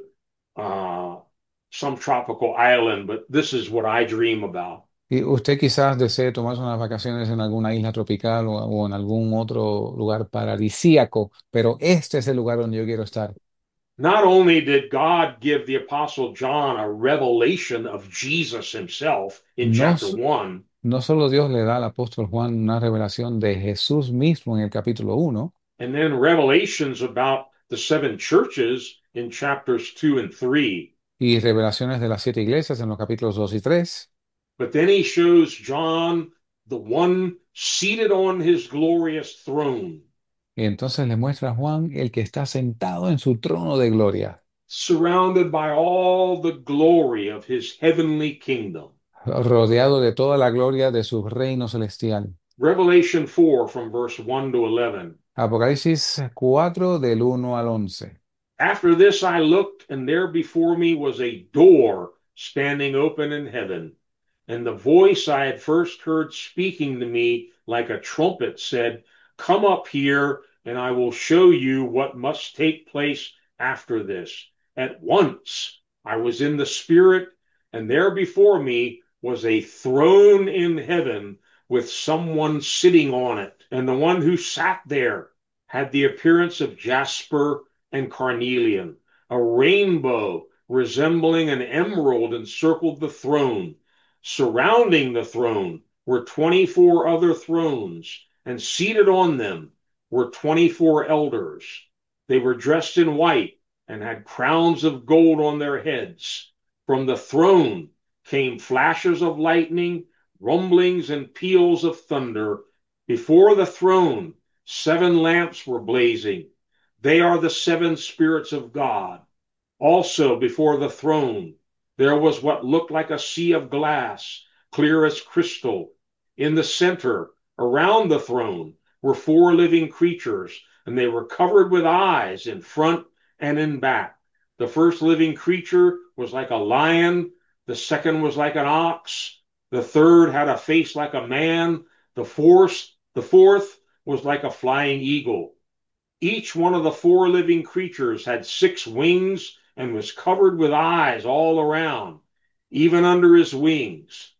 uh, some tropical island, but this is what I dream about. Y usted quizás desee tomarse unas vacaciones en alguna isla tropical o, o en algún otro lugar paradisíaco, pero este es el lugar donde yo quiero estar. Not only did God give the Apostle John a revelation of Jesus himself in No, chapter s- one, no solo Dios le da al apóstol Juan una revelación de Jesús mismo en el capítulo uno, and then revelations about the seven churches in chapters two and three. y revelaciones de las siete iglesias en los capítulos dos y tres. But then he shows John the one seated on his glorious throne, Y entonces le muestra a Juan el que está sentado en su trono de gloria, surrounded by all the glory of his heavenly kingdom. rodeado de toda la gloria de su reino celestial. Revelation four from verse one to eleven. Apocalipsis cuatro del uno al once. After this I looked, and there before me was a door standing open in heaven. And the voice I had first heard speaking to me like a trumpet said, "Come up here, and I will show you what must take place after this." At once I was in the Spirit, and there before me was a throne in heaven with someone sitting on it. And the one who sat there had the appearance of jasper and carnelian. A rainbow resembling an emerald encircled the throne. Surrounding the throne were twenty-four other thrones, and seated on them were twenty-four elders. They were dressed in white and had crowns of gold on their heads. From the throne came flashes of lightning, rumblings, and peals of thunder. Before the throne, seven lamps were blazing. They are the seven spirits of God. Also, before the throne, there was what looked like a sea of glass, clear as crystal. In the center, around the throne, were four living creatures, and they were covered with eyes in front and in back. The first living creature was like a lion, the second was like an ox, the third had a face like a man, the fourth, the fourth was like a flying eagle. Each one of the four living creatures had six wings and was covered with eyes all around, even under his wings.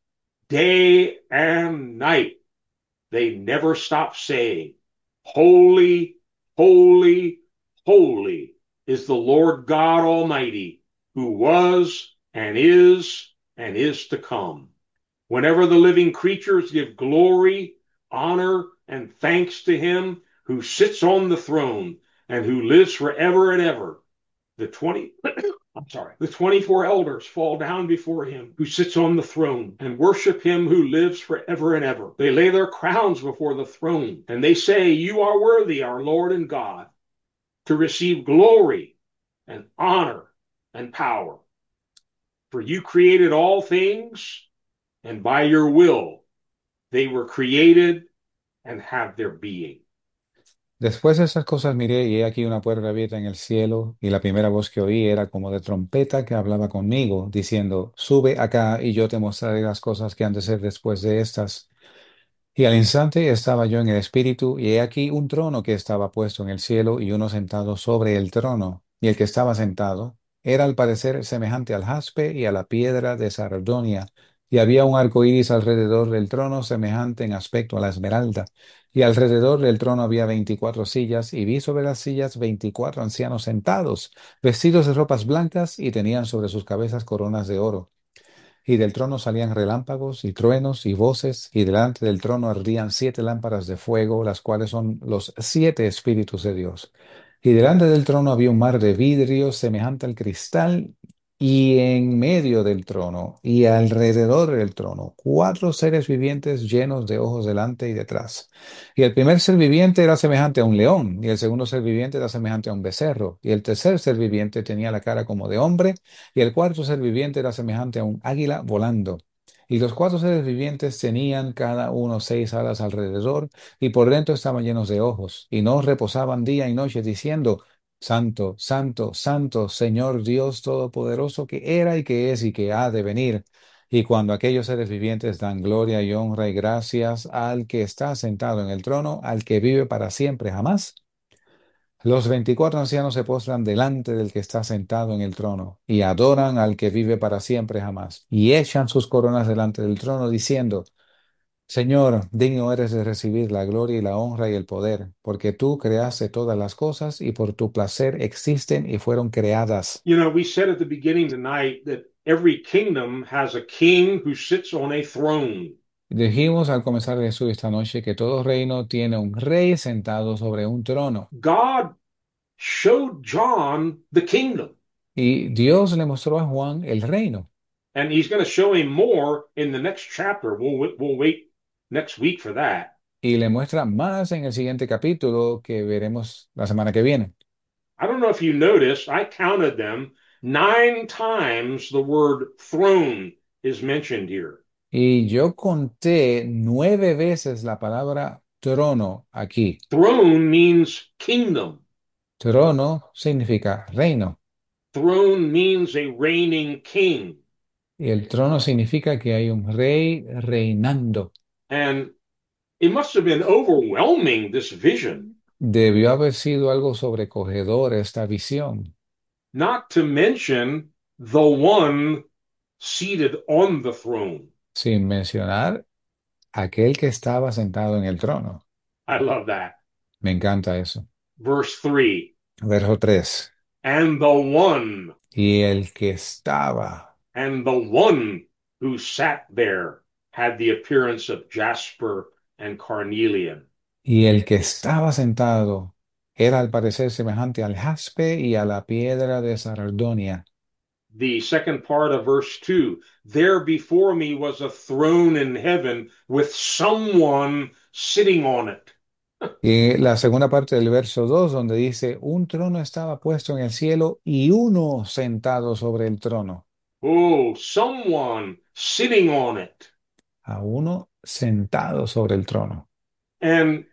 Day and night, they never stopped saying, "Holy, holy, holy is the Lord God Almighty, who was and is and is to come." Whenever the living creatures give glory, honor, and thanks to him who sits on the throne and who lives forever and ever, the twenty I'm sorry, the twenty-four elders fall down before him who sits on the throne and worship him who lives forever and ever. They lay their crowns before the throne and they say, "You are worthy, our Lord and God, to receive glory and honor and power. For you created all things, and by your will they were created and have their being." Después de esas cosas miré y he aquí una puerta abierta en el cielo, y la primera voz que oí era como de trompeta que hablaba conmigo, diciendo, sube acá y yo te mostraré las cosas que han de ser después de estas. Y al instante estaba yo en el espíritu, y he aquí un trono que estaba puesto en el cielo, y uno sentado sobre el trono. Y el que estaba sentado era al parecer semejante al jaspe y a la piedra de sardonia, y había un arco iris alrededor del trono, semejante en aspecto a la esmeralda. Y alrededor del trono había veinticuatro sillas, y vi sobre las sillas veinticuatro ancianos sentados, vestidos de ropas blancas, y tenían sobre sus cabezas coronas de oro. Y del trono salían relámpagos y truenos y voces, y delante del trono ardían siete lámparas de fuego, las cuales son los siete espíritus de Dios. Y delante del trono había un mar de vidrio semejante al cristal, y en medio del trono y alrededor del trono, cuatro seres vivientes llenos de ojos delante y detrás. Y el primer ser viviente era semejante a un león, y el segundo ser viviente era semejante a un becerro, y el tercer ser viviente tenía la cara como de hombre, y el cuarto ser viviente era semejante a un águila volando. Y los cuatro seres vivientes tenían cada uno seis alas alrededor, y por dentro estaban llenos de ojos, y no reposaban día y noche, diciendo, Santo, Santo, Santo, Señor Dios Todopoderoso, que era y que es y que ha de venir. Y cuando aquellos seres vivientes dan gloria y honra y gracias al que está sentado en el trono, al que vive para siempre jamás, los veinticuatro ancianos se postran delante del que está sentado en el trono y adoran al que vive para siempre jamás y echan sus coronas delante del trono diciendo, Señor, digno eres de recibir la gloria y la honra y el poder, porque tú creaste todas las cosas y por tu placer existen y fueron creadas. You know, we said at the beginning tonight that every kingdom has a king who sits on a throne. Dijimos al comenzar el estudio esta noche que todo reino tiene un rey sentado sobre un trono. God showed John the kingdom, Y Dios le mostró a Juan el reino. and he's going to show him more in the next chapter. We'll, we'll wait next week for that. Y le muestra más en el siguiente capítulo que veremos la semana que viene. I don't know if you noticed, I counted them. Nine times the word throne is mentioned here. Y yo conté nueve veces la palabra trono aquí. Throne means kingdom. Trono significa reino. Throne means a reigning king. Y el trono significa que hay un rey reinando. And it must have been overwhelming, this vision, Debió haber sido algo sobrecogedor esta visión, not to mention the one seated on the throne. sin mencionar aquel que estaba sentado en el trono. I love that. Me encanta eso. Verse three, Verso tres. and the one, Y el que estaba, and the one who sat there had the appearance of jasper and carnelian. y el que estaba sentado era al parecer semejante al jaspe y a la piedra de sardonia. The second part of verse two, there before me was a throne in heaven with someone sitting on it. Y la segunda parte del verso dos, donde dice, un trono estaba puesto en el cielo y uno sentado sobre el trono. Oh, someone sitting on it. A uno sentado sobre el trono. And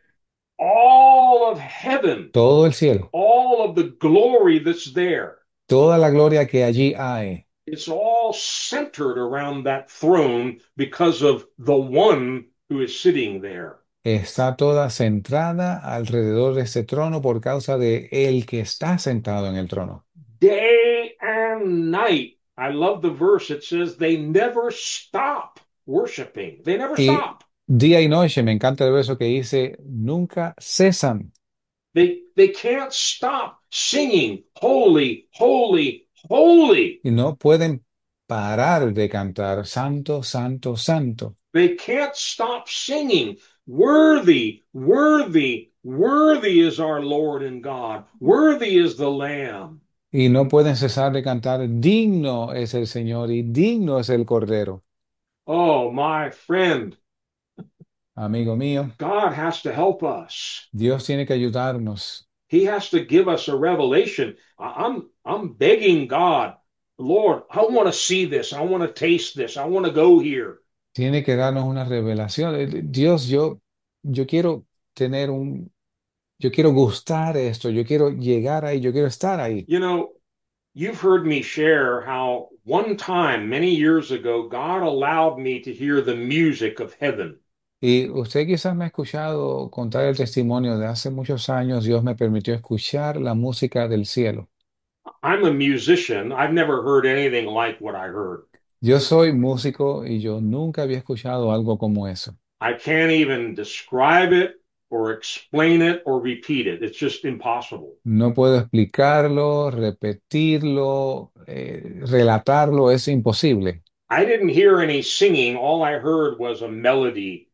all of heaven, Todo el cielo, all of the glory that's there, toda la gloria que allí hay, it's all centered around that throne because of the one who is sitting there. está toda centrada alrededor de este trono por causa de el que está sentado en el trono. Day and night. I love the verse. It says they never stop worshiping. They never Y stop. día y noche, me encanta el verso que dice, nunca cesan. They they can't stop singing holy, holy, holy. Y no pueden parar de cantar santo, santo, santo. They can't stop singing worthy, worthy, worthy is our Lord and God. Worthy is the Lamb. Y no pueden cesar de cantar, digno es el Señor y digno es el Cordero. Oh, my friend, Amigo mío, God has to help us. Dios tiene que ayudarnos. He has to give us a revelation. I- I'm I'm begging God, Lord, I want to see this. I want to taste this. I want to go here. Tiene que darnos una revelación. Eh, Dios, yo, yo quiero tener un, yo quiero gustar esto, yo quiero llegar ahí, yo quiero estar ahí. You know, you've heard me share how one time many years ago God allowed me to hear the music of heaven. Y usted quizás me ha escuchado contar el testimonio de hace muchos años. Dios me permitió escuchar la música del cielo. I'm a musician. I've never heard anything like what I heard. Yo soy músico y yo nunca había escuchado algo como eso. I can't even describe it or explain it or repeat it. It's just impossible. No puedo explicarlo, repetirlo, eh, relatarlo, es imposible. I didn't hear any singing. All I heard was a melody.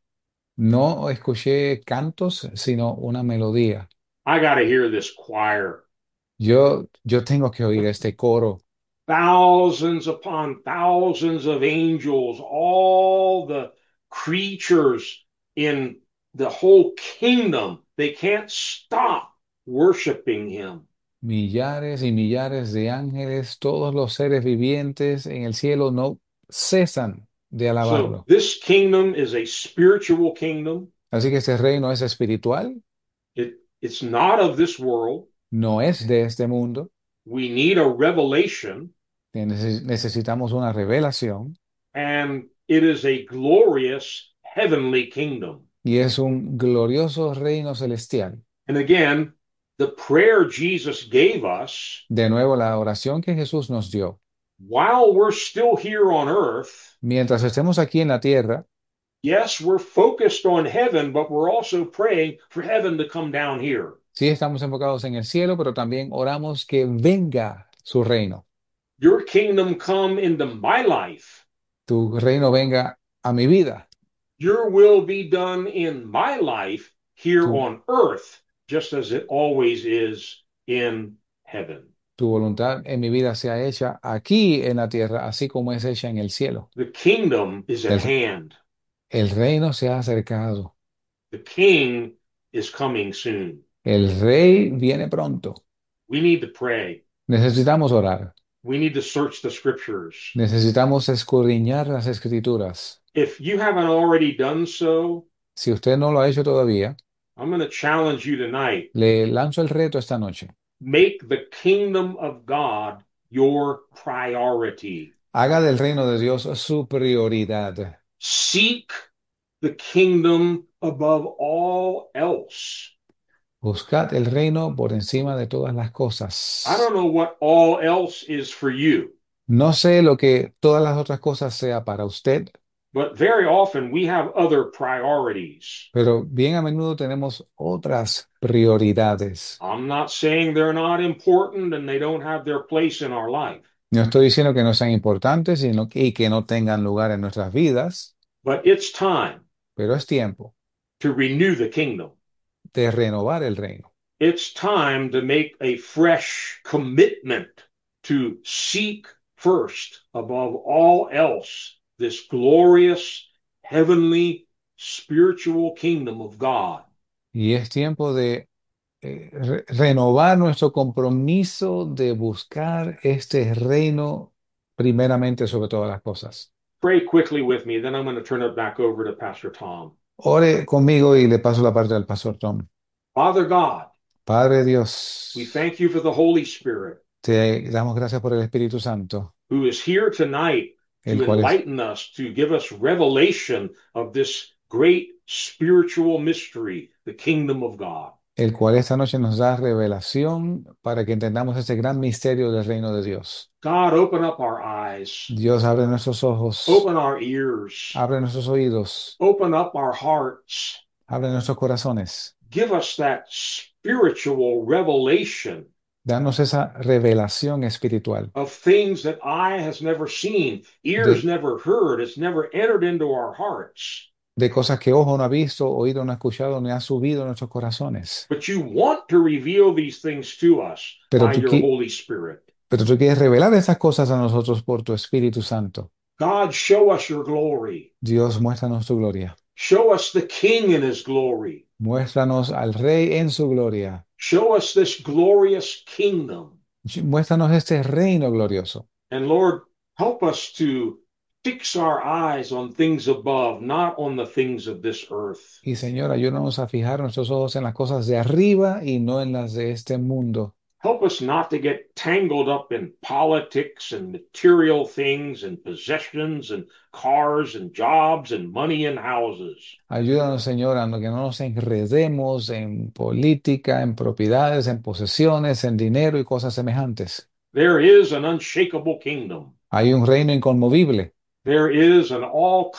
No escuché cantos, sino una melodía. I got to hear this choir. Yo, yo tengo que oír este coro. Thousands upon thousands of angels, all the creatures in the whole kingdom, they can't stop worshiping him. Millares y millares de ángeles, todos los seres vivientes en el cielo no cesan de So alabarlo. this kingdom is a spiritual kingdom. Así que este reino es espiritual, It, it's not of this world. no es de este mundo. We need a revelation, Nece- Necesitamos una revelación and it is a glorious heavenly kingdom. y es un glorioso reino celestial. And again, the prayer Jesus gave us De nuevo, la oración que Jesús nos dio. while we're still here on earth, Mientras estemos aquí en la tierra, yes, we're focused on heaven, but we're also praying for heaven to come down here. sí estamos enfocados en el cielo, pero también oramos que venga su reino. Your kingdom come into my life. Tu reino venga a mi vida. Your will be done in my life here Tu, on earth, just as it always is in heaven. tu voluntad en mi vida sea hecha aquí en la tierra, así como es hecha en el cielo. The kingdom is at El, hand. el reino se ha acercado. The king is coming soon. El rey viene pronto. We need to pray. Necesitamos orar. We need to search the scriptures. Necesitamos escudriñar las escrituras. If you haven't already done so, Si usted no lo ha hecho todavía, I'm going to challenge you tonight. le lanzo el reto esta noche. Make the kingdom of God your priority. Haga del reino de Dios su prioridad. Seek the kingdom above all else. Buscad el reino por encima de todas las I cosas. don't know what all else is for you, No sé lo que todas las otras cosas sea para usted, but very often we have other priorities. pero bien a menudo tenemos otras prioridades. I'm not saying they're not important and they don't have their place in our life, No estoy diciendo que no sean importantes sino que- y que no tengan lugar en nuestras vidas, but it's time pero es tiempo to renew the kingdom. de renovar el reino. It's time to make a fresh commitment to seek first, above all else, this glorious, heavenly, spiritual kingdom of God. Y es tiempo de eh, re- renovar nuestro compromiso de buscar este reino primeramente sobre todas las cosas. Pray quickly with me, then I'm going to turn it back over to Pastor Tom. Ore conmigo y le paso la parte al pastor Tom. Father God, Padre Dios, we thank you for the Holy Spirit te damos gracias por el Espíritu Santo, who is here tonight el to cual, es- enlighten us, to give us revelation of this great spiritual mystery, the kingdom of God. el cual esta noche nos da revelación para que entendamos este gran misterio del reino de Dios. God, open up our eyes, Dios, abre nuestros ojos, open our ears, abre nuestros oídos, open up our hearts. abre nuestros corazones. Give us that spiritual revelation Danos esa revelación espiritual of things that eye has never seen, ears de, never heard, it's never entered into our hearts. de cosas que ojo no ha visto, oído no ha escuchado, ni ha subido a nuestros corazones. But you want to reveal these things to us Pero by tú, your qui- Holy Spirit. pero tú quieres revelar esas cosas a nosotros por tu Espíritu Santo. God, show us your glory. Dios, muéstranos tu gloria. Show us the King in his glory. Muéstranos al Rey en su gloria. Show us this glorious kingdom. Muéstranos este reino glorioso. And Lord, help us to fix our eyes on things above, not on the things of this earth. Y Señor, ayúdanos a fijar nuestros ojos en las cosas de arriba y no en las de este mundo. Help us not to get tangled up in politics and material things and possessions and cars and jobs and money and houses. Ayúdanos, Señor, a que no nos enredemos en política, en propiedades, en posesiones, en dinero y cosas semejantes. There is an unshakable kingdom. Hay un reino inconmovible. There is an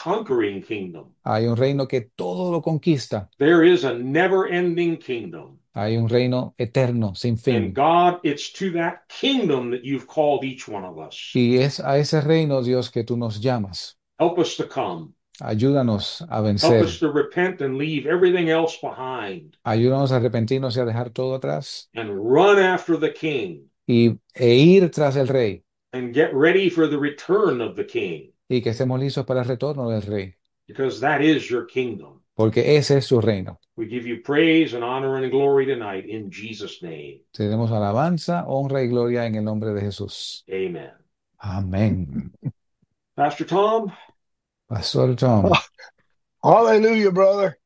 all-conquering kingdom. Hay un reino que todo lo conquista. There is a never-ending kingdom. Hay un reino eterno, sin And fin. God, it's to that kingdom that you've called each one of us. Y es a ese reino, Dios, que tú nos llamas. Help us to come. Ayúdanos a Help vencer. us to repent and leave everything else behind Ayúdanos a arrepentirnos y a dejar todo atrás. and run after the King Y, e ir tras el rey. and get ready for the return of the King, Y que estemos listos para el retorno del rey. because that is your kingdom. Porque ese es su reino. We give you praise and honor and glory tonight in Jesus' name. Tenemos alabanza, honra y gloria en el nombre de Jesús. Amen. Amén. Pastor Tom? Pastor Tom. Hallelujah, brother.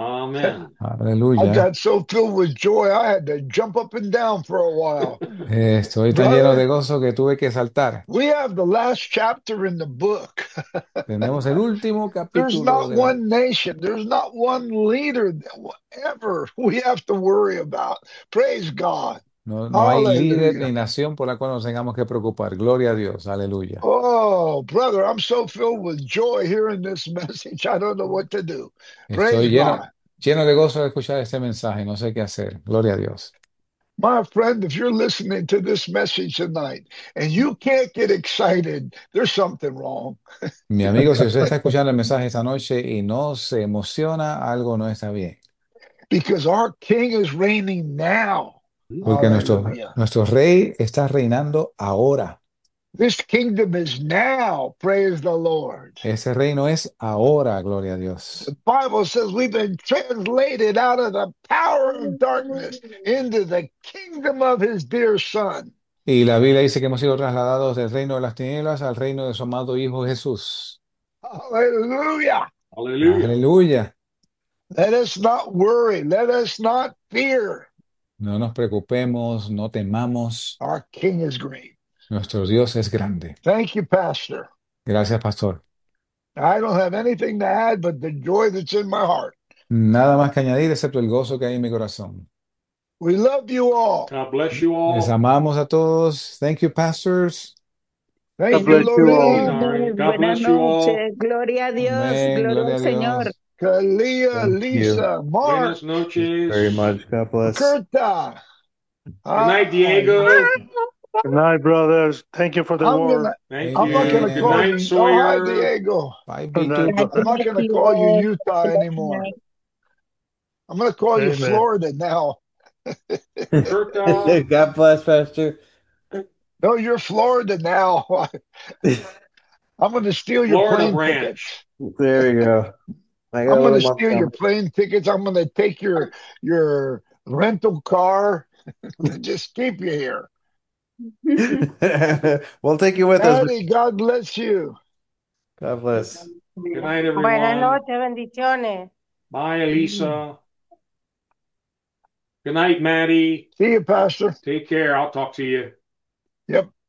Amen. I Aleluya. got so filled with joy, I had to jump up and down for a while. Eh, Estoy tan lleno de gozo que tuve que saltar. We have the last chapter in the book. Tenemos el último There's capítulo not de la... one nation, there's not one leader that ever we have to worry about. Praise God. No, no hay líder ni Hallelujah. nación por la cual nos tengamos que preocupar. Gloria a Dios. Aleluya. Oh, brother, I'm so filled with joy hearing this message. I don't know what to do. Estoy Praise lleno, God. lleno de gozo de escuchar este mensaje. No sé qué hacer. Gloria a Dios. My friend, if you're listening to this message tonight and you can't get excited, there's something wrong. Mi amigo, si usted está escuchando el mensaje esta noche y no se emociona, algo no está bien. Because our King is reigning now. Porque nuestro, Hallelujah. nuestro rey está reinando ahora. This kingdom is now. Praise the Lord. Ese reino es ahora, gloria a Dios. The Bible says we've been translated out of the power of darkness into the kingdom of his dear Son. Y la Biblia dice que hemos sido trasladados del reino de las tinieblas al reino de su amado Hijo Jesús. Hallelujah. Hallelujah. Aleluya. Let us not worry. Let us not fear. No nos preocupemos, no temamos. Our King is great. Nuestro Dios es grande. Thank you, Pastor. Gracias, pastor. I don't have anything to add but the joy that's in my heart. Nada más que añadir excepto el gozo que hay en mi corazón. We love you all. God bless you Les all. amamos a todos. Thank you, pastors. Thank God you, bless you all. Lorene. Sorry. God Buenas bless you all. noches. Gloria a Dios. Amén. Gloria Gloria al a Señor. Dios. Kalia, Thank Lisa, Mark, Buenas noches. Very much. God bless. Kurta. Good night, Diego. Good night, brothers. Thank you for the I'm word. gonna, Thank I'm not you. gonna Good call night, you. Oh, hi, Sawyer. Diego. Bye, Good night, Vito. I'm not gonna call you Utah anymore. I'm gonna call you Amen. Florida now. Kirka. God bless, Pastor. No, you're Florida now. I'm gonna steal your Florida plane Branch. tickets. There you go. I got I'm a gonna little steal your plane tickets. I'm gonna take your your rental car. Just keep you here. month. We'll take you with us. Daddy, God bless you. God bless. Good night, Buenas everyone. noches, bendiciones. Bye, Elisa. Good night, Maddie. See you, Pastor. Take care. I'll talk to you. Yep.